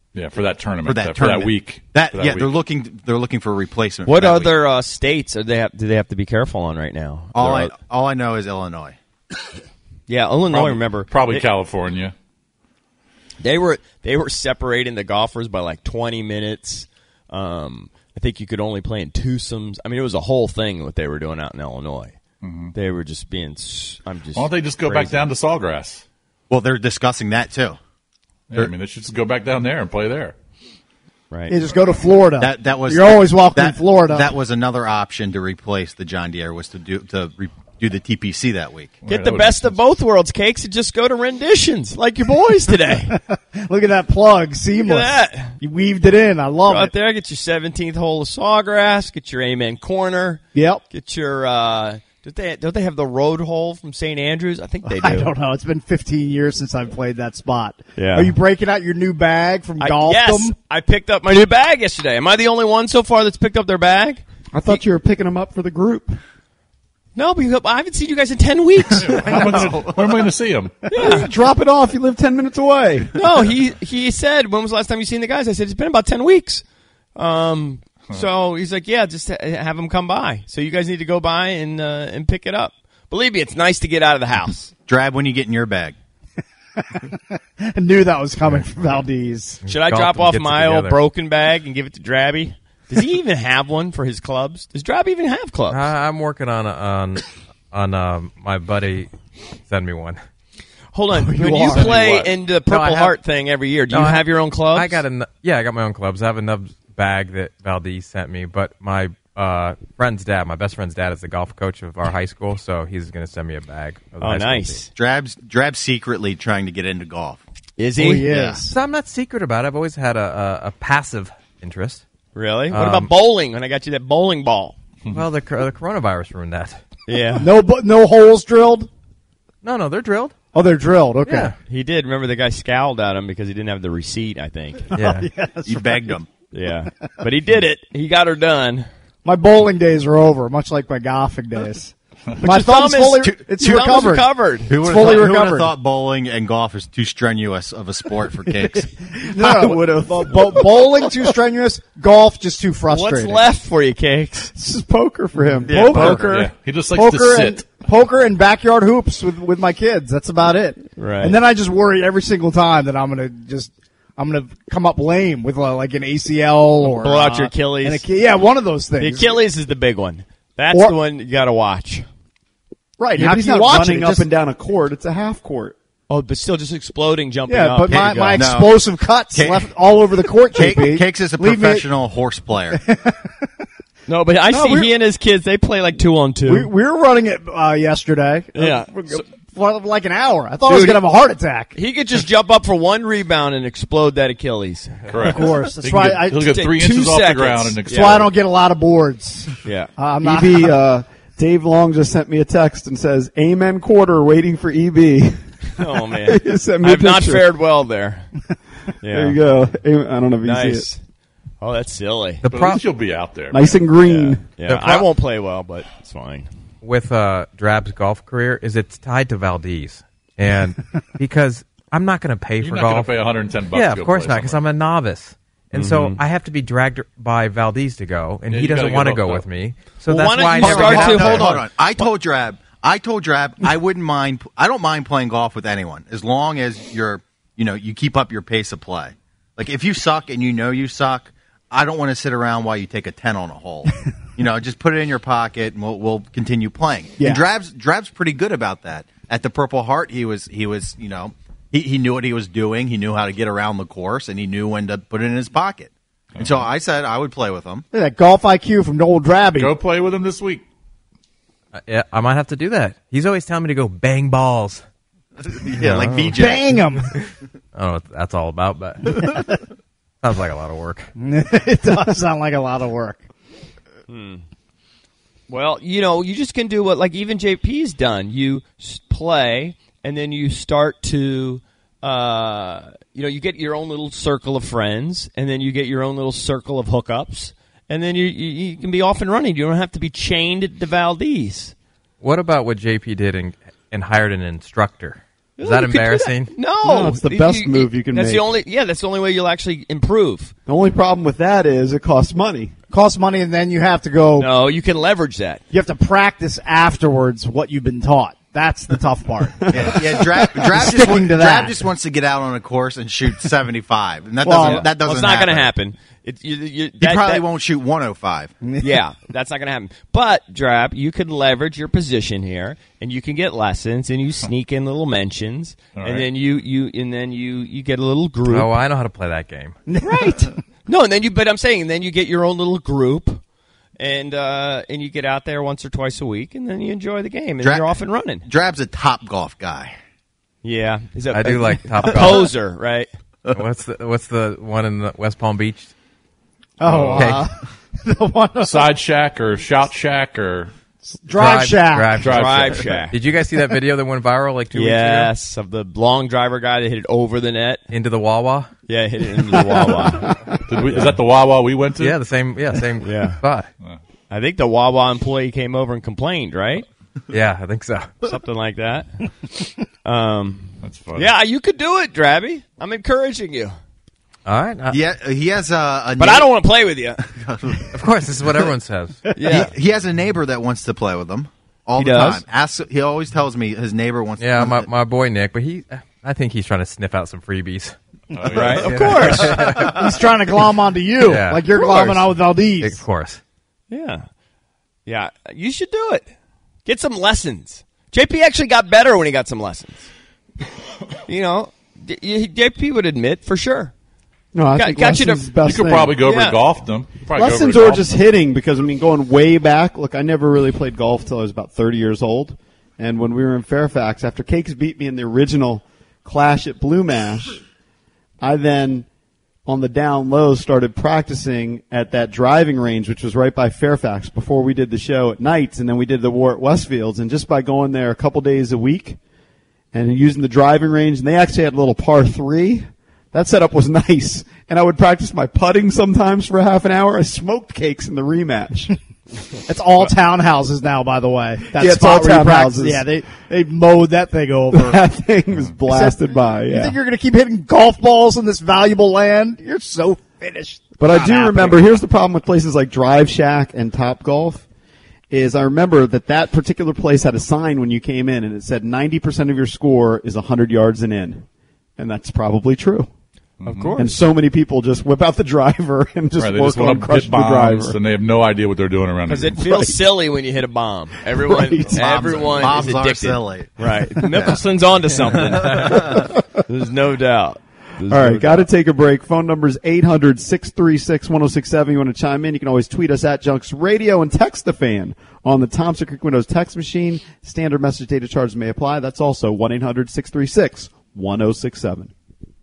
S7: Yeah, for that tournament,
S6: for that,
S7: that,
S6: tournament.
S7: for that week.
S6: That,
S7: for that
S6: yeah,
S7: week.
S6: they're looking. They're looking for a replacement.
S5: What
S6: for that
S5: other
S6: week.
S5: uh, states are they have, do they have to be careful on right now?
S6: All
S5: There
S6: I
S5: are-
S6: all I know is Illinois.
S5: yeah, Illinois.
S7: Probably,
S5: remember,
S7: probably
S5: they,
S7: California.
S5: They were they were separating the golfers by like twenty minutes. Um, I think you could only play in twosomes. I mean, it was a whole thing what they were doing out in Illinois. Mm-hmm. They were just being. I'm just.
S7: Why don't they just go
S5: crazy.
S7: back down to Sawgrass?
S6: Well, they're discussing that too.
S7: Yeah, I mean, they should just go back down there and play there.
S5: Right.
S8: You just go to Florida.
S6: That that was
S8: You're always welcome
S6: that,
S8: in Florida.
S6: That was another option to replace the John Deere was to do to re, do the T P C that week.
S5: Get
S7: Right,
S5: the
S7: that
S5: best
S7: would
S5: of both worlds, Cakes, and just go to renditions like your boys today.
S8: Look at that plug, seamless.
S5: Look at that.
S8: You weaved it in. I love
S5: Go
S8: it.
S5: out there, get your seventeenth hole of Sawgrass, get your Amen corner,
S8: Yep.
S5: get your. Uh, don't they don't they have the road hole from Saint Andrews? I think they do.
S8: I don't know. It's been fifteen years since I've played that spot.
S5: Yeah.
S8: Are you breaking out your new bag from
S5: I,
S8: Golfdom?
S5: yes, I picked up my new bag yesterday. Am I the only one so far that's picked up their bag?
S4: I thought you were picking them up for the group.
S5: No, because I haven't seen you guys in ten weeks.
S7: How am I gonna, where am I going to see them?
S4: Drop it off. You live ten minutes away.
S5: No, he he said, when was the last time you seen the guys? I said, it's been about ten weeks. Um, so he's like, yeah, just ha- have them come by. So you guys need to go by and uh, and pick it up. Believe me, it's nice to get out of the house.
S6: Drab when you get in your bag.
S8: I knew that was coming from Valdez.
S5: Should I
S9: Golf
S5: drop
S9: them
S5: off
S9: gets it
S5: my old
S9: together.
S5: broken bag and give it to Drabby? Does he even have one for his clubs? Does Drabby even have clubs?
S9: I, I'm working on a, on on um, my buddy send me one.
S5: Hold on.
S8: you
S5: when you
S8: are.
S5: play
S7: What?
S5: in the Purple
S9: I have-
S5: Heart thing every year, do
S9: No,
S5: you
S9: I-
S5: have your own clubs?
S9: I got a yeah, I got my own clubs. I have a nub bag that Valdez sent me, but my uh, friend's dad, my best friend's dad, is the golf coach of our high school, so he's going to send me a bag. Of the
S5: Oh,
S9: high school
S5: nice.
S9: team.
S6: Drab's Drab's secretly trying to get into golf.
S5: Is
S8: Oh,
S5: he?
S8: he
S6: Yeah.
S8: is.
S9: So I'm not secret about it. I've always had a, a, a passive interest.
S5: Really? What
S9: Um,
S5: about bowling? When I got you that bowling ball.
S9: Well, the, cor- the coronavirus ruined that.
S5: Yeah.
S8: No, bu- no holes drilled.
S9: No, no, they're drilled.
S8: Oh, they're drilled. Okay.
S9: Yeah.
S5: He did. Remember the guy scowled at him because he didn't have the receipt, I think.
S9: Yeah.
S6: You begged him.
S5: Yeah. But he did it. He got her done.
S8: My bowling days are over, much like my golfing days. my
S5: your
S8: thumb's
S5: thumb is-
S8: fully.
S5: two-
S8: it's
S5: your thumb is
S8: recovered.
S5: recovered.
S6: Who would
S8: fully
S6: have thought, who
S8: recovered.
S6: would've thought bowling and golf is too strenuous of a sport for kicks?
S8: No,
S4: I would've.
S8: bo- bo- bowling too strenuous. Golf just too
S5: What's
S8: frustrating.
S5: left for you, Cakes?
S4: This is poker for him.
S5: Yeah,
S4: poker.
S5: poker.
S7: Yeah, he just likes
S8: Poker
S7: to sit.
S8: and poker and backyard hoops with with my kids. That's about it.
S5: Right.
S8: And then I just worry every single time that I'm gonna just I'm gonna come up lame with uh, like an A C L or
S5: Blow out
S8: uh,
S5: your Achilles.
S8: and a, yeah, one of those things.
S5: The Achilles is the big one. That's
S8: Or-
S5: the one you got to watch.
S8: right?
S4: Yeah,
S8: How
S4: but
S8: can
S4: he's
S8: you
S4: not
S8: watch
S4: running
S8: it?
S4: up
S8: Just-
S4: and down a court. It's a half court.
S5: Oh, but still just exploding, jumping
S8: Yeah,
S5: up.
S8: but
S5: Here
S8: my,
S5: you go.
S8: my
S6: No.
S8: explosive cuts
S6: Cake-
S8: left all over the court.
S6: Cake,
S8: J P.
S6: Cakes is a
S8: Leave me-
S6: professional horse player.
S5: No, but I
S8: No,
S5: see
S8: we're-
S5: he and his kids, they play like two on two.
S8: We, we were running it uh, yesterday.
S5: Yeah.
S8: Uh, for like an hour. I thought I was
S5: Dude,
S8: gonna have a heart attack.
S5: He could just jump up for one rebound and explode that Achilles.
S7: Correct.
S8: Of course. That's
S7: He can
S8: why
S7: get-
S8: I-
S7: he'll get
S5: Take
S7: three
S5: two
S7: inches off the
S5: seconds.
S7: ground and
S8: That's
S7: explode.
S8: why I don't get a lot of boards.
S5: Yeah.
S8: Uh, I'm not.
S4: E B, uh, Dave Long just sent me a text and says, "Amen quarter waiting for E B."
S5: Oh, man.
S4: He sent me a
S5: I've not
S4: picture.
S5: fared well there. Yeah.
S4: There you go. Amen- I don't know if you see
S5: Nice.
S4: it.
S5: Oh, that's silly.
S9: The
S7: But at
S9: pro-
S7: least you'll be out there.
S4: Nice and green.
S5: Yeah,
S9: The
S5: I
S9: pro-
S5: won't play well, but it's fine.
S9: with uh, Drab's golf career is it's tied to Valdez, and because I'm not going to pay
S7: You're
S9: for
S7: not
S9: golf.
S7: going to pay one hundred ten bucks.
S9: yeah,
S7: to
S9: of
S7: go
S9: course
S7: play
S9: not, because
S7: somewhere.
S9: I'm a novice, and so I have to be dragged by Valdez to go, and
S7: Yeah,
S9: he
S7: you gotta
S9: doesn't
S7: get
S9: want to
S7: hooked
S9: go
S7: up.
S9: with me. So
S5: Well, why
S9: that's
S5: don't
S9: why I
S5: you
S9: never
S5: start
S9: get
S5: to-
S9: out there.
S5: hold
S6: hold
S5: on.
S6: on. I told Drab. I told Drab I wouldn't mind. I don't mind playing golf with anyone as long as you're, you know, you keep up your pace of play. Like if you suck and you know you suck, I don't want to sit around while you take a ten on a hole. You know, just put it in your pocket and we'll, we'll continue playing.
S8: Yeah.
S6: And Drab's Drab's pretty good about that. At the Purple Heart, he was he was you know he he knew what he was doing. He knew how to get around the course and he knew when to put it in his pocket. And so I said I would play with him.
S8: Look at that golf I Q from Noel Drabby.
S7: Go play with him this week.
S9: Uh, yeah, I might have to do that. He's always telling me to go bang balls.
S6: Yeah, like V J.
S8: Bang him.
S9: I don't know what that's all about, but sounds like a lot of work.
S8: It does sound like a lot of work.
S5: Well, you know, you just can do what, like, even J P's done. You s- play, and then you start to, uh, you know, you get your own little circle of friends, and then you get your own little circle of hookups, and then you you, you can be off and running. You don't have to be chained to Valdez.
S9: What about what J P did and, and hired an instructor? Is that
S5: You could do
S9: embarrassing?
S5: that. No,
S4: No, it's the best move you can
S5: that's
S4: make.
S5: the only. Yeah, that's the only way you'll actually improve.
S4: The only problem with that is it costs money.
S8: Costs money, and then you have to go.
S5: No, you can leverage that.
S8: You have to practice afterwards what you've been taught. That's the tough part.
S6: Yeah, yeah Drab, Drab, just,
S8: Sticking
S6: want,
S8: to
S6: Drab
S8: that.
S6: just wants to get out on a course and shoot seventy-five, and that
S8: Well,
S6: doesn't. That doesn't.
S5: Well, it's not
S6: happen.
S5: going to happen. It, you, you,
S6: He
S5: that,
S6: probably
S5: that-
S6: won't shoot one oh five.
S5: Yeah, that's not going to happen. But, Drab, you can leverage your position here, and you can get lessons, and you sneak in little mentions,
S7: All
S5: and
S7: right.
S5: then you, you and then you, you get a little group.
S9: Oh, I know how to play that game.
S5: Right. No, and then you. But I'm saying, and then you get your own little group, and uh, and you get out there once or twice a week, and then you enjoy the game, and
S6: Dra-
S5: you're off and running.
S6: Drab's a top golf guy.
S5: Yeah, he's a,
S9: I do
S5: a-
S9: like Top
S5: a
S9: Golf.
S5: poser, right?
S9: What's the What's the one in the West Palm Beach?
S8: Oh,
S9: Okay.
S8: uh, the one
S7: Side Shack or Shout Shack or
S8: Drive Shack.
S9: Drive,
S7: Drive
S5: Drive
S7: Shack.
S5: Shack.
S9: Did you guys see that video that went viral like two
S5: Yes, of the long driver guy that hit it over the net.
S9: weeks ago? Into the Wawa?
S5: Yeah, hit it into the Wawa.
S7: Did we, is that the Wawa we went to?
S9: Yeah, the same. Yeah, same
S5: Yeah.
S9: spot.
S5: I think the Wawa employee came over and complained, right?
S9: Yeah, I think so.
S5: Something like that. Um,
S7: That's funny.
S5: yeah, you could do it, Drabby. I'm encouraging you.
S9: All right. Uh,
S6: Yeah, he has a. a
S5: But
S6: neigh-
S5: I don't want to play with you.
S9: Of course, this is what everyone says.
S5: Yeah.
S6: He, he has a neighbor that wants to play with him all
S5: He
S6: the
S5: does?
S6: time. Asks, he always tells me his neighbor wants.
S9: Yeah,
S6: to
S9: my my boy Nick, but he, I think he's trying to sniff out some freebies.
S7: Oh, yeah.
S5: Right? Of course.
S8: He's trying to glom onto you,
S9: Yeah.
S8: like you're
S5: Of course.
S8: glomming on with Valdez.
S9: Of course.
S5: Yeah. Yeah. You should do it. Get some lessons. J P actually got better when he got some lessons. You know, D- y- J P would admit for sure.
S4: No, I
S5: Got-
S4: think
S5: got you
S4: lessons
S5: to-
S4: is the best
S7: You could
S4: thing.
S7: probably go over
S5: Yeah.
S7: to golf them. Probably go
S4: Lessons
S7: over to
S4: or
S7: golf
S4: just
S7: them.
S4: hitting, because I mean, going way back. Look, I never really played golf till I was about thirty years old, and when we were in Fairfax, after Cakes beat me in the original clash at Blue Mash, I then, on the down low, started practicing at that driving range, which was right by Fairfax, before we did the show at nights, and then we did the war at Westfields, and just by going there a couple days a week and using the driving range, and they actually had a little par three. That setup was nice, and I would practice my putting sometimes for half an hour. I smoked Cakes in the rematch.
S8: It's all townhouses now, by the way. That
S4: Yeah, it's
S8: spot
S4: all
S8: where you practice-
S4: townhouses.
S8: Yeah, they they mowed that thing over.
S4: That thing was blasted by.
S8: You
S4: Yeah.
S8: think you're going to keep hitting golf balls in this valuable land? You're so finished.
S4: But I
S8: Not
S4: do
S8: happening.
S4: remember, here's the problem with places like Drive Shack and Top Golf, is I remember that that particular place had a sign when you came in, and it said ninety percent of your score is one hundred yards and in. And that's probably true.
S5: Of course.
S4: And so many people just whip out the driver and just
S7: Right, they
S4: work
S7: just want
S4: on
S7: to hit
S4: crushing the
S7: bombs,
S4: driver.
S7: and they have no idea what they're doing around
S5: Because
S7: the
S5: it
S7: green.
S5: feels
S4: Right.
S5: silly when you hit a bomb. Everyone,
S4: Right.
S5: everyone
S6: Bombs
S5: is
S6: are
S5: addicted.
S6: silly.
S5: Right. Mickelson's onto something. There's no doubt. There's
S4: All
S5: no
S4: right, got to
S5: doubt.
S4: take a break. Phone number is eight hundred, six three six, one oh six seven. You want to chime in, you can always tweet us at Junks Radio and text the fan on the Thompson Creek Windows text machine. Standard message data charges may apply. That's also one eight hundred, six three six, one oh six seven.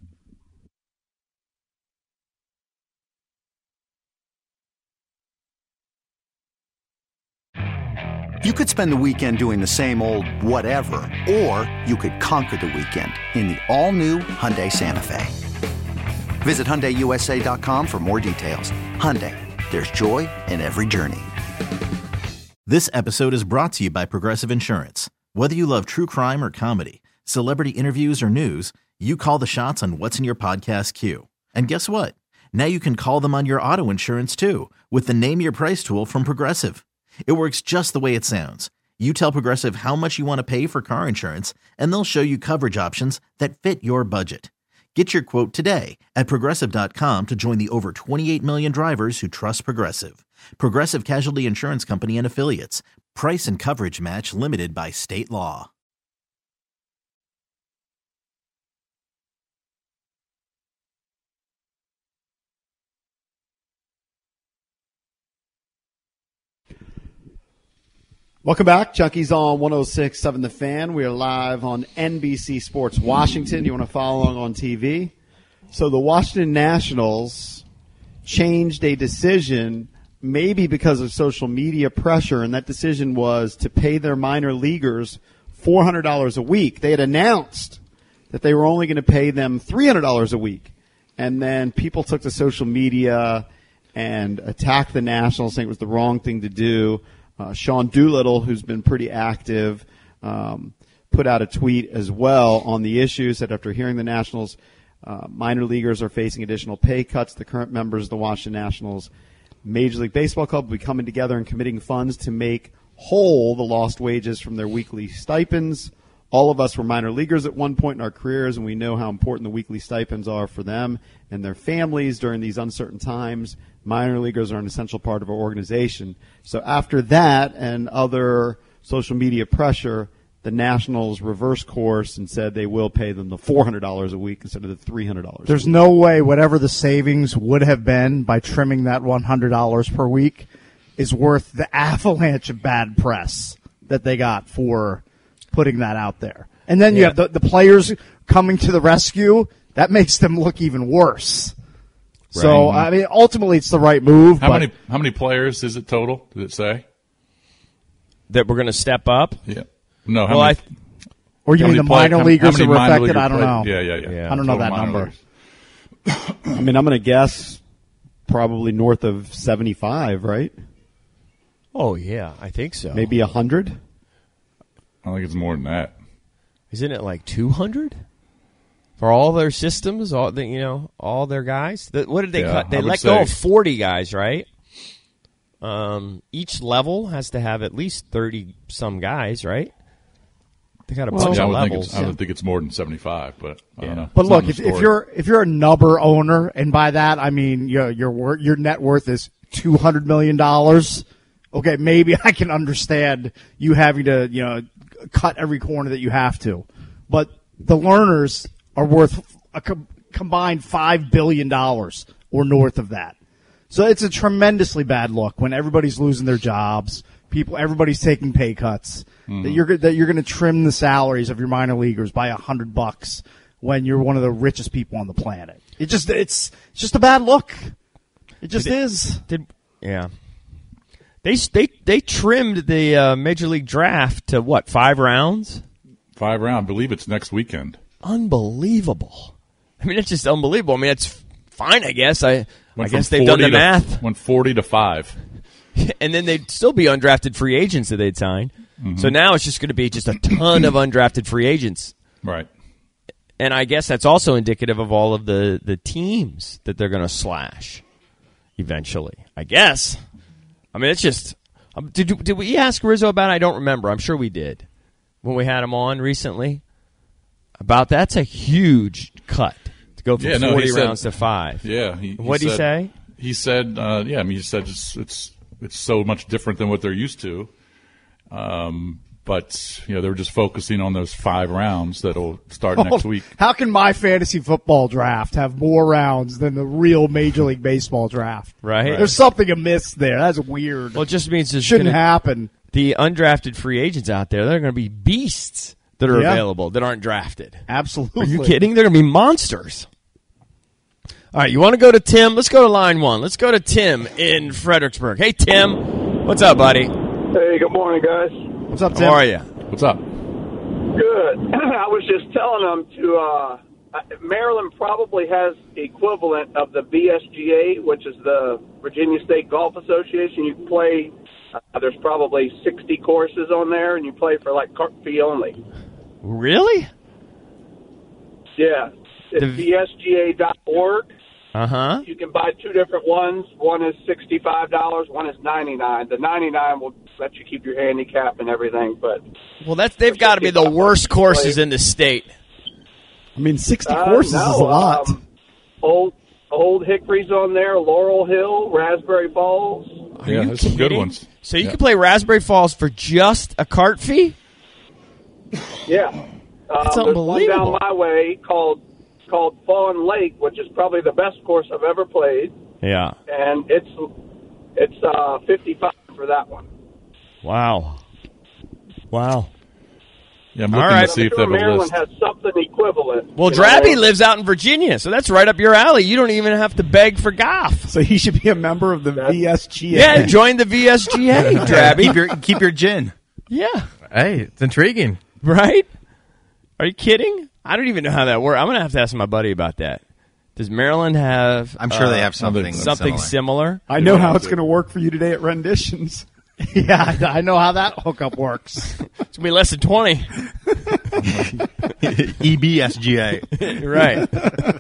S10: You could spend the weekend doing the same old whatever, or you could conquer the weekend in the all-new Hyundai Santa Fe. Visit Hyundai U S A dot com for more details. Hyundai, there's joy in every journey.
S11: This episode is brought to you by Progressive Insurance. Whether you love true crime or comedy, celebrity interviews or news, you call the shots on what's in your podcast queue. And guess what? Now you can call them on your auto insurance too with the Name Your Price tool from Progressive. It works just the way it sounds. You tell Progressive how much you want to pay for car insurance, and they'll show you coverage options that fit your budget. Get your quote today at Progressive dot com to join the over twenty-eight million drivers who trust Progressive. Progressive Casualty Insurance Company and Affiliates. Price and coverage match limited by state law.
S4: Welcome back. Chucky's on one oh six point seven The Fan. We are live on N B C Sports Washington. You want to follow along on T V? So the Washington Nationals changed a decision maybe because of social media pressure, and that decision was to pay their minor leaguers four hundred dollars a week. They had announced that they were only going to pay them three hundred dollars a week. And then people took to social media and attacked the Nationals, saying it was the wrong thing to do. Uh, Sean Doolittle, who's been pretty active, um, put out a tweet as well on the issue, said after hearing the Nationals, uh, minor leaguers are facing additional pay cuts. The current members of the Washington Nationals Major League Baseball Club will be coming together and committing funds to make whole the lost wages from their weekly stipends. All of us were minor leaguers at one point in our careers, and we know how important the weekly stipends are for them and their families during these uncertain times. Minor leaguers are an essential part of our organization. So after that and other social media pressure, the Nationals reversed course and said they will pay them the four hundred dollars a week instead of the three hundred dollars.
S8: There's no way whatever the savings would have been by trimming that one hundred dollars per week is worth the avalanche of bad press that they got for putting that out there. And then you
S5: Yeah.
S8: have the, the players coming to the rescue. That makes them look even worse. So, I mean, ultimately it's the right move.
S7: How
S8: but
S7: many how many players is it total? Did it say?
S5: That we're going to step up?
S7: Yeah. No, how
S5: well,
S7: many,
S5: I,
S8: or you
S7: how
S8: mean the
S7: many play-
S8: minor
S7: how-
S8: leaguers
S7: how many
S8: that were
S7: minor
S8: affected?
S7: league
S8: I don't
S7: play-
S8: know.
S7: Yeah, yeah, yeah.
S5: Yeah.
S8: I don't know
S7: Total
S8: that
S7: minor
S8: number.
S7: leaguers.
S4: I mean, I'm going to guess probably north of seventy-five, right?
S5: oh, yeah, I think so.
S4: Maybe one hundred?
S7: I think it's more than that.
S5: Isn't it like two hundred? For all their systems, all the, you know, all their guys? The, what did they
S7: Yeah,
S5: cut? They
S7: I would
S5: let go
S7: say-
S5: of forty guys, right? Um, each level has to have at least thirty-some guys, right? They got a
S7: Yeah,
S5: bunch
S7: I
S5: of
S7: would think
S5: levels.
S7: it's, I would think it's more than seventy-five, but I
S5: Yeah.
S7: don't know.
S8: But
S7: It's not
S8: look,
S7: in
S8: if,
S7: the
S8: if
S7: story.
S8: you're if you're a nubber owner, and by that I mean your your wor- your net worth is two hundred million dollars, okay, maybe I can understand you having to you know cut every corner that you have to. But the learners are worth a com- combined five billion dollars or north of that. So it's a tremendously bad look when everybody's losing their jobs. People, everybody's taking pay cuts.
S7: Mm-hmm.
S8: That you're that you're going to trim the salaries of your minor leaguers by a hundred bucks when you're one of the richest people on the planet. It just it's it's just a bad look. It just
S5: Did it-
S8: is.
S5: Did yeah. They they they trimmed the uh, Major League Draft to what, five rounds?
S7: Five round. I believe it's next weekend.
S5: Unbelievable. I mean, it's just unbelievable. I mean, it's fine, I guess. I
S7: Went
S5: I guess
S7: from
S5: they've done the
S7: forty to-
S5: math.
S7: Went forty to five.
S5: And then they'd still be undrafted free agents that they'd sign.
S7: Mm-hmm.
S5: So now it's just going to be just a ton of undrafted free agents.
S7: Right.
S5: And I guess that's also indicative of all of the, the teams that they're going to slash eventually. I guess. I mean, it's just um, – did, you- did we ask Rizzo about it? I don't remember. I'm sure we did when we had him on recently. About that's a huge cut to go from
S7: Yeah, no,
S5: forty
S7: he said-
S5: rounds to five.
S7: Yeah. He,
S5: What did he
S7: said-
S5: say?
S7: He said, uh, yeah, I mean, he said it's, it's it's so much different than what they're used to. Um, but, you know, they were just focusing on those five rounds that'll start next week.
S8: How can my fantasy football draft have more rounds than the real Major League Baseball draft?
S5: Right.
S8: There's something amiss there. That's weird.
S5: Well, it just means it
S8: shouldn't happen.
S5: The undrafted free agents out there, they're going to be beasts that are
S8: Yeah.
S5: available that aren't drafted.
S8: Absolutely.
S5: Are you kidding? They're going to be monsters. All right, you want to go to Tim? Let's go to line one. Let's go to Tim in Fredericksburg. Hey, Tim. What's up, buddy?
S12: Hey, good morning, guys.
S8: What's up, Tim?
S5: How are you?
S7: What's up?
S12: Good. I was just telling them to, uh, Maryland probably has the equivalent of the V S G A, which is the Virginia State Golf Association. You play, uh, there's probably sixty courses on there, and you play for like cart fee only.
S5: Really?
S12: Yeah. It's
S5: The-
S12: V S G A dot org.
S5: Uh-huh.
S12: You can buy two different ones. One is sixty-five dollars, one is ninety-nine dollars. The ninety-nine dollars will let you keep your handicap and everything, but
S5: Well, that's they've got to be the worst courses in the state.
S4: I mean, sixty
S12: Uh,
S4: courses
S12: no,
S4: is a lot.
S12: um, old Old Hickory's on there, Laurel Hill, Raspberry Falls.
S5: Are
S7: Yeah,
S5: you
S7: there's some good
S5: kidding?
S7: ones.
S5: So you
S7: Yeah.
S5: can play Raspberry Falls for just a cart fee?
S12: Yeah. Um,
S5: That's
S12: there's one
S5: unbelievable.
S12: down my way called called Fawn Lake, which is probably the best course I've ever played,
S5: Yeah.
S12: and it's it's uh, fifty-five for that one.
S5: Wow. Wow.
S7: Yeah, I'm
S5: All
S7: looking
S5: right.
S7: to see if they
S12: I'm
S7: have
S12: sure
S7: a
S12: Maryland
S7: list.
S12: has something equivalent.
S5: Well,
S12: you know?
S5: Drabby lives out in Virginia, so that's right up your alley. You don't even have to beg for golf.
S4: So he should be a member of the V S G A.
S5: Yeah, join the V S G A, Drabby.
S6: keep your keep your gin.
S5: Yeah,
S9: Hey, it's intriguing.
S5: right? Are you kidding? I don't even know how that works. I'm going to have to ask my buddy about that. Does Maryland have...
S6: I'm sure
S5: uh,
S6: they have something
S5: something
S6: similar.
S5: similar?
S4: I know how it's going to work for you today at Renditions.
S8: Yeah, I know how that hookup works.
S5: It's going to be less than twenty.
S6: E B S G A.
S5: Right.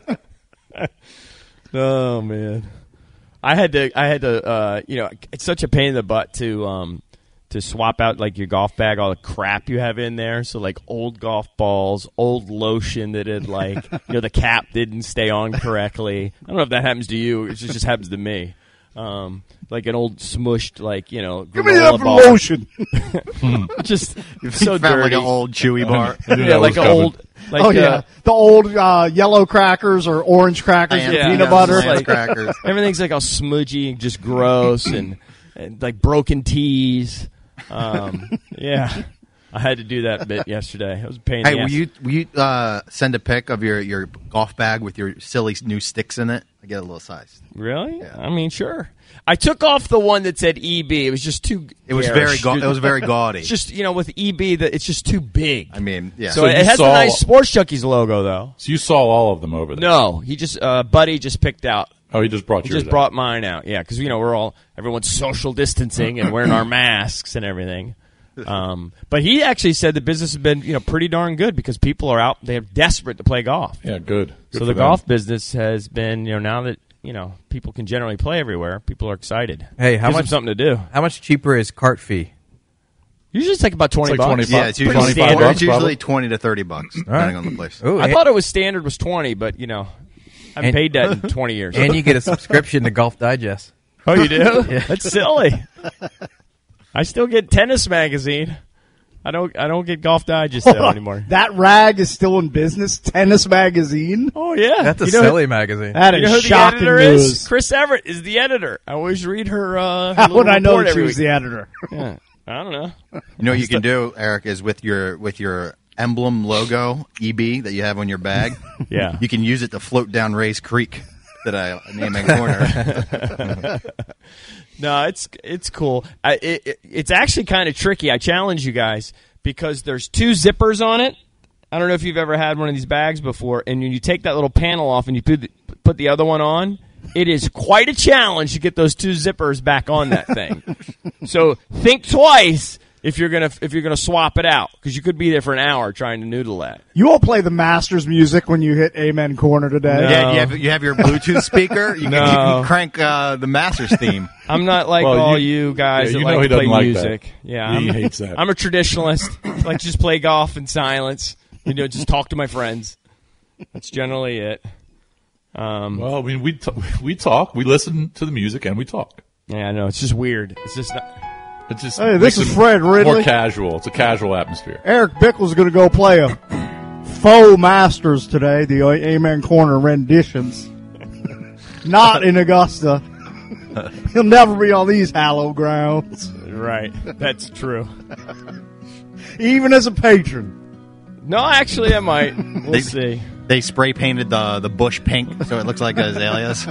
S5: Oh man, I had to. I had to. Uh, you know, it's such a pain in the butt to um, to swap out like your golf bag, all the crap you have in there. So like old golf balls, old lotion that had like you know the cap didn't stay on correctly. I don't know if that happens to you. It just, just happens to me. Um, like an old smushed, like you know,
S8: give me that
S5: bar.
S8: lotion.
S5: Just
S6: You
S5: so
S6: found
S5: dirty.
S6: like an old chewy bar.
S5: Yeah, like an old. Like,
S8: oh yeah,
S5: uh,
S8: the old uh, yellow crackers or orange crackers
S6: Yeah,
S8: with
S6: yeah,
S8: peanut
S6: yeah,
S8: butter.
S6: Lance crackers.
S5: Everything's like all smudgy and just gross and, and like broken teas. Um, yeah, I had to do that bit yesterday. It was a pain in
S6: Hey,
S5: the
S6: will
S5: ass.
S6: you will you uh, send a pic of your, your golf bag with your silly new sticks in it? I get a little size.
S5: Really? Yeah. I mean, sure. I took off the one that said E B. It was just too.
S6: It was
S5: garish.
S6: very ga- it was very gaudy.
S5: It's just you know with E B that it's just too big.
S6: I mean, yeah.
S5: So,
S7: So
S5: it
S7: you
S5: has
S7: saw-
S5: a nice Sports Junkies logo though.
S7: So you saw all of them over there?
S5: No, he just uh, Buddy just picked out.
S7: Oh, he just brought
S5: He
S7: yours
S5: just
S7: out.
S5: brought mine out. Yeah, because you know we're all everyone's social distancing and wearing our masks and everything. Um, but he actually said the business has been you know pretty darn good because people are out. They're desperate to play golf.
S7: Yeah, good. Good
S5: so
S7: for
S5: the
S7: them.
S5: golf business has been you know now that you know people can generally play everywhere. People are excited.
S9: Hey, how
S5: Gives them
S9: much
S5: something to do?
S9: How much cheaper is cart fee?
S5: Usually it's like about twenty
S7: It's like
S5: bucks.
S7: twenty
S6: yeah,
S7: bucks.
S6: it's usually,
S5: Pretty
S7: twenty-five
S5: standard.
S7: bucks,
S6: it's usually
S7: probably.
S6: twenty to thirty bucks, depending on the place.
S9: Ooh,
S5: I
S9: and,
S5: thought it was standard was twenty, but you know I haven't
S9: And-
S5: paid that in twenty years.
S9: and you get a subscription to Golf Digest.
S5: Oh, you do?
S9: Yeah.
S5: That's silly. I still get Tennis Magazine. I don't. I don't get Golf Digest though anymore.
S8: That rag is still in business. Tennis Magazine.
S5: Oh yeah,
S9: That's a
S5: You know-
S9: silly magazine.
S8: That
S5: You
S8: is
S5: know who the
S8: shocking
S5: editor
S8: news.
S5: is? Chris Everett is the editor. I always read her. Uh, her
S8: How would
S5: little
S8: I know
S5: report
S8: that she
S5: every
S8: was
S5: week.
S8: the editor?
S5: Yeah. I don't know.
S6: You know what you can do, Eric, is with your with your emblem logo E B that you have on your bag.
S5: Yeah.
S6: You can use it to float down Ray's Creek that I name in corner.
S5: No, it's it's cool. I, it, it, it's actually kind of tricky. I challenge you guys because there's two zippers on it. I don't know if you've ever had one of these bags before, and you take that little panel off and you put the, put the other one on. It is quite a challenge to get those two zippers back on that thing. So think twice if you're gonna if you're gonna swap it out because you could be there for an hour trying to noodle that.
S8: You won't play the Masters music when you hit Amen Corner today.
S5: No.
S6: Yeah, you have you have your Bluetooth speaker. You can,
S5: No.
S6: you can crank uh, the Masters theme.
S5: I'm not like
S7: Well,
S5: all
S7: you-
S5: you, guys
S7: yeah, you
S5: that
S7: know
S5: like
S7: he
S5: to play
S7: doesn't like
S5: music.
S7: that.
S5: Yeah,
S7: He
S5: I'm,
S7: hates that.
S5: I'm a traditionalist. I like to just play golf in silence. You know, just talk to my friends. That's generally it. Um,
S7: Well, I mean, we t- we talk, we listen to the music, and we talk.
S5: yeah, I know it's just weird. It's just not,
S7: It just
S8: Hey, this
S7: makes
S8: is
S7: it
S8: Fred Ridley.
S7: more casual. It's a casual atmosphere.
S8: Eric Bickle's going to go play a faux Masters today, the Amen Corner renditions. Not in Augusta. He'll never be on these hallowed grounds,
S5: right. That's true.
S8: even as a patron.
S5: No, actually, I might. We'll
S6: They-
S5: see.
S6: They spray painted the the bush pink so it looks like azaleas.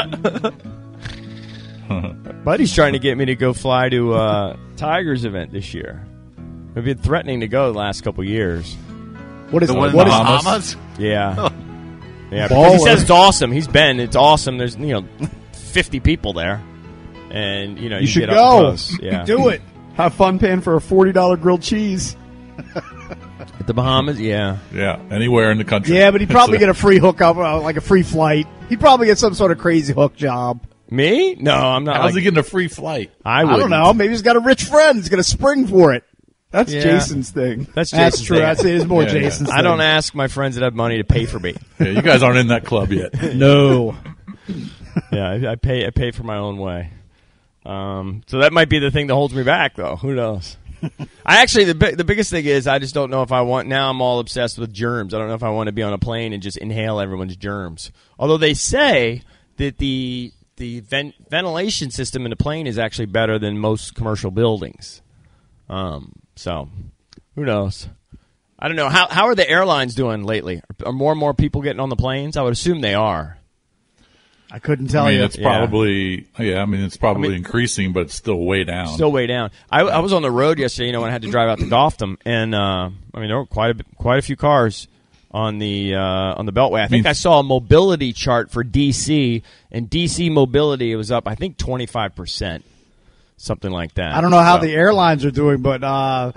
S5: Buddy's trying to get me to go fly to uh, Tiger's event this year. We've been threatening to go the last couple years.
S8: What is
S6: The one in
S8: what
S6: the
S8: is
S6: Bahamas?
S5: Yeah. Yeah, because he
S8: Baller.
S5: says it's awesome. He's been. It's awesome. There's, you know, fifty people there. And, you know, you,
S8: you should
S5: get up
S8: go.
S5: close. Yeah.
S8: Do it.
S4: Have fun paying for a forty dollar grilled cheese.
S5: At the Bahamas, yeah.
S7: Yeah, anywhere in the country.
S8: Yeah, but he'd probably
S7: That's
S8: get a free hookup, uh, like a free flight. He'd probably get some sort of crazy hook job.
S5: Me? No, I'm not.
S7: How's
S5: like,
S7: he getting a free flight?
S5: I
S8: I
S5: wouldn't.
S8: don't know. Maybe he's got a rich friend. He's going to spring for it.
S4: That's
S5: Yeah.
S4: Jason's thing.
S5: That's
S8: That's
S5: Jason's
S8: true.
S5: thing.
S8: That's it. It's more
S7: Yeah, yeah.
S8: Jason's
S5: I don't
S8: thing.
S5: ask my friends that have money to pay for me.
S7: Yeah, you guys aren't in that club yet.
S8: No.
S5: Yeah, I, I pay. I pay for my own way. Um, so that might be the thing that holds me back, though. Who knows? I actually the bi- the biggest thing is I just don't know if I want. Now I'm all obsessed with germs. I don't know if I want to be on a plane and just inhale everyone's germs. Although they say that the the ven- ventilation system in the plane is actually better than most commercial buildings. Um, so who knows? I don't know. How how are the airlines doing lately? Are, are more and more people getting on the planes? I would assume they are.
S8: I couldn't tell
S7: I mean,
S8: you.
S7: it's probably yeah. I mean, it's probably
S5: I mean-
S7: increasing, but it's still way down.
S5: Still way down. I, I was on the road yesterday, you know, when I had to drive out to Gotham, and uh, I mean there were quite a bit, quite a few cars on the uh, on the Beltway. I think I saw a mobility chart for D C, and D C mobility was up, I think, twenty five percent, something like that.
S8: I don't know how
S5: So-
S8: the airlines are doing, but uh,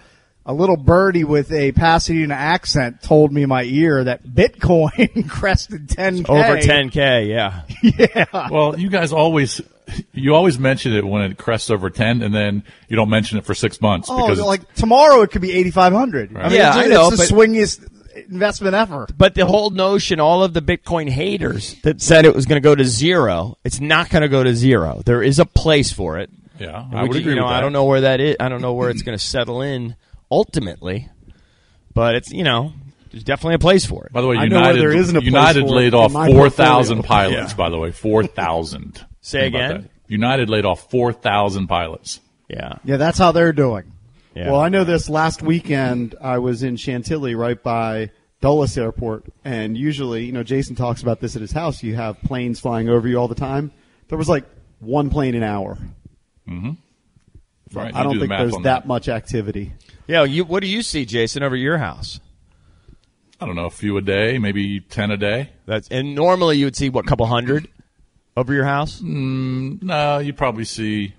S8: a little birdie with a Pasadena accent told me in my ear that Bitcoin crested ten K.
S5: Over ten K, yeah.
S8: Yeah.
S7: Well, you guys always you always mention it when it crests over ten, and then you don't mention it for six months.
S8: Oh,
S7: because
S8: like tomorrow it could be eighty-five hundred.
S7: Right.
S8: I mean,
S5: Yeah,
S8: it's,
S5: I know,
S8: it's the
S5: but-
S8: swingiest investment ever.
S5: But the whole notion, all of the Bitcoin haters that said it was going to go to zero, it's not going to go to zero. There is a place for it.
S7: Yeah,
S5: And
S7: I
S5: we
S7: would
S5: can-
S7: agree
S5: you know,
S7: with that.
S5: I don't know where that is. I don't know where it's going to settle in ultimately, but it's, you know, there's definitely a place for it.
S7: By the way,
S4: I know where
S7: United,
S4: there isn't a place
S7: United
S4: for it
S7: laid
S4: in
S7: off
S4: my
S7: four thousand
S4: portfolio.
S7: pilots,
S5: Yeah.
S7: by the way. four thousand.
S5: Say
S7: Think about
S5: again?
S7: that. United laid off four thousand pilots.
S5: Yeah.
S8: Yeah, that's how they're doing.
S5: Yeah.
S4: Well, I know this last weekend I was in Chantilly right by Dulles Airport, and usually, you know, Jason talks about this at his house. You have planes flying over you all the time. There was like one plane an hour.
S7: Mm-hmm. Right,
S4: I
S7: you
S4: don't
S7: do the
S4: think
S7: math
S4: there's
S7: on
S4: that much activity.
S5: Yeah. You, what do you see, Jason, over your house?
S7: I don't know, a few a day, maybe ten a day.
S5: That's and normally you would see what, couple hundred over your house?
S7: Mm, no, you probably see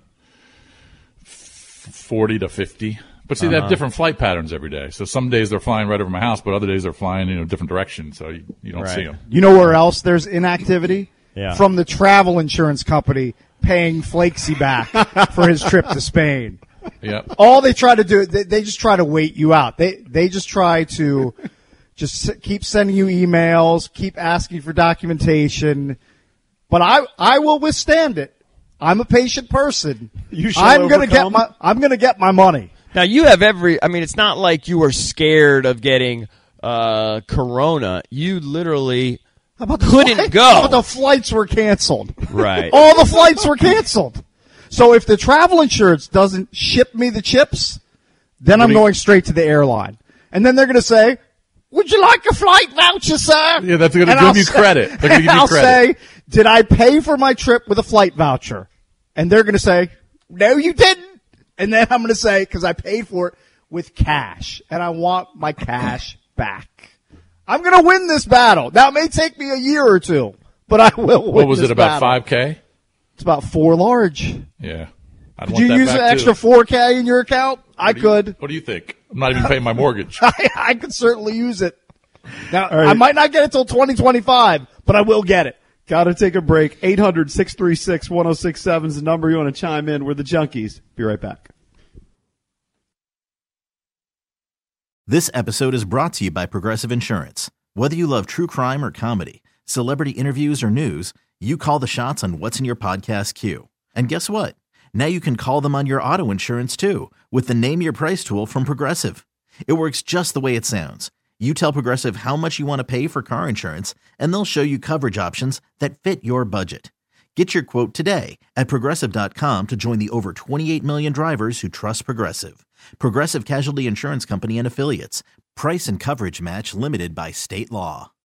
S7: f- forty to fifty. But see, they
S5: Uh-huh.
S7: have different flight patterns every day. So some days they're flying right over my house, but other days they're flying in a different direction, so you, you don't
S5: Right.
S7: see them.
S8: You know where else there's inactivity?
S5: Yeah.
S8: From the travel insurance company paying Flakesy back for his trip to Spain.
S7: Yeah.
S8: All they try to do, they, they just try to wait you out. They they just try to just s- keep sending you emails, keep asking for documentation. But I I will withstand it. I'm a patient person.
S4: You shall
S8: I'm gonna get
S4: overcome.
S8: my I'm gonna get my money.
S5: Now you have every. I mean, it's not like you were scared of getting uh, corona. You literally
S8: How about the
S5: couldn't
S8: flight-
S5: go.
S8: How about the flights were canceled?
S5: Right.
S8: All the flights were canceled. So if the travel insurance doesn't ship me the chips, then I'm
S7: do you-
S8: going straight to the airline. And then they're going to say, would you like a flight voucher, sir?
S7: Yeah, that's gonna
S8: And
S7: give
S8: I'll
S7: you
S8: say-
S7: credit. They're gonna give you
S8: I'll
S7: credit.
S8: say, did I pay for my trip with a flight voucher? And they're going to say, no, you didn't. And then I'm going to say, because I paid for it with cash, and I want my cash back. I'm going to win this battle. Now, it may take me a year or two, but I will win
S7: What was
S8: this
S7: it, about
S8: battle.
S7: five K?
S8: It's about four large.
S7: Yeah. I'd
S8: Could
S7: want
S8: you
S7: that
S8: use an
S7: back,
S8: extra
S7: too.
S8: four K in your account? I
S7: What do you-
S8: could.
S7: What do you think? I'm not even paying my mortgage.
S8: I, I could certainly use it. Now,
S4: right.
S8: I might not get it till twenty twenty-five, but I will get it.
S4: Got to take a break. eight hundred, six three six, one oh six seven is the number you want to chime in. We're the Junkies. Be right back.
S11: This episode is brought to you by Progressive Insurance. Whether you love true crime or comedy, celebrity interviews or news, you call the shots on what's in your podcast queue. And guess what? Now you can call them on your auto insurance too with the Name Your Price tool from Progressive. It works just the way it sounds. You tell Progressive how much you want to pay for car insurance, and they'll show you coverage options that fit your budget. Get your quote today at Progressive dot com to join the over twenty-eight million drivers who trust Progressive. Progressive Casualty Insurance Company and Affiliates. Price and coverage match limited by state law.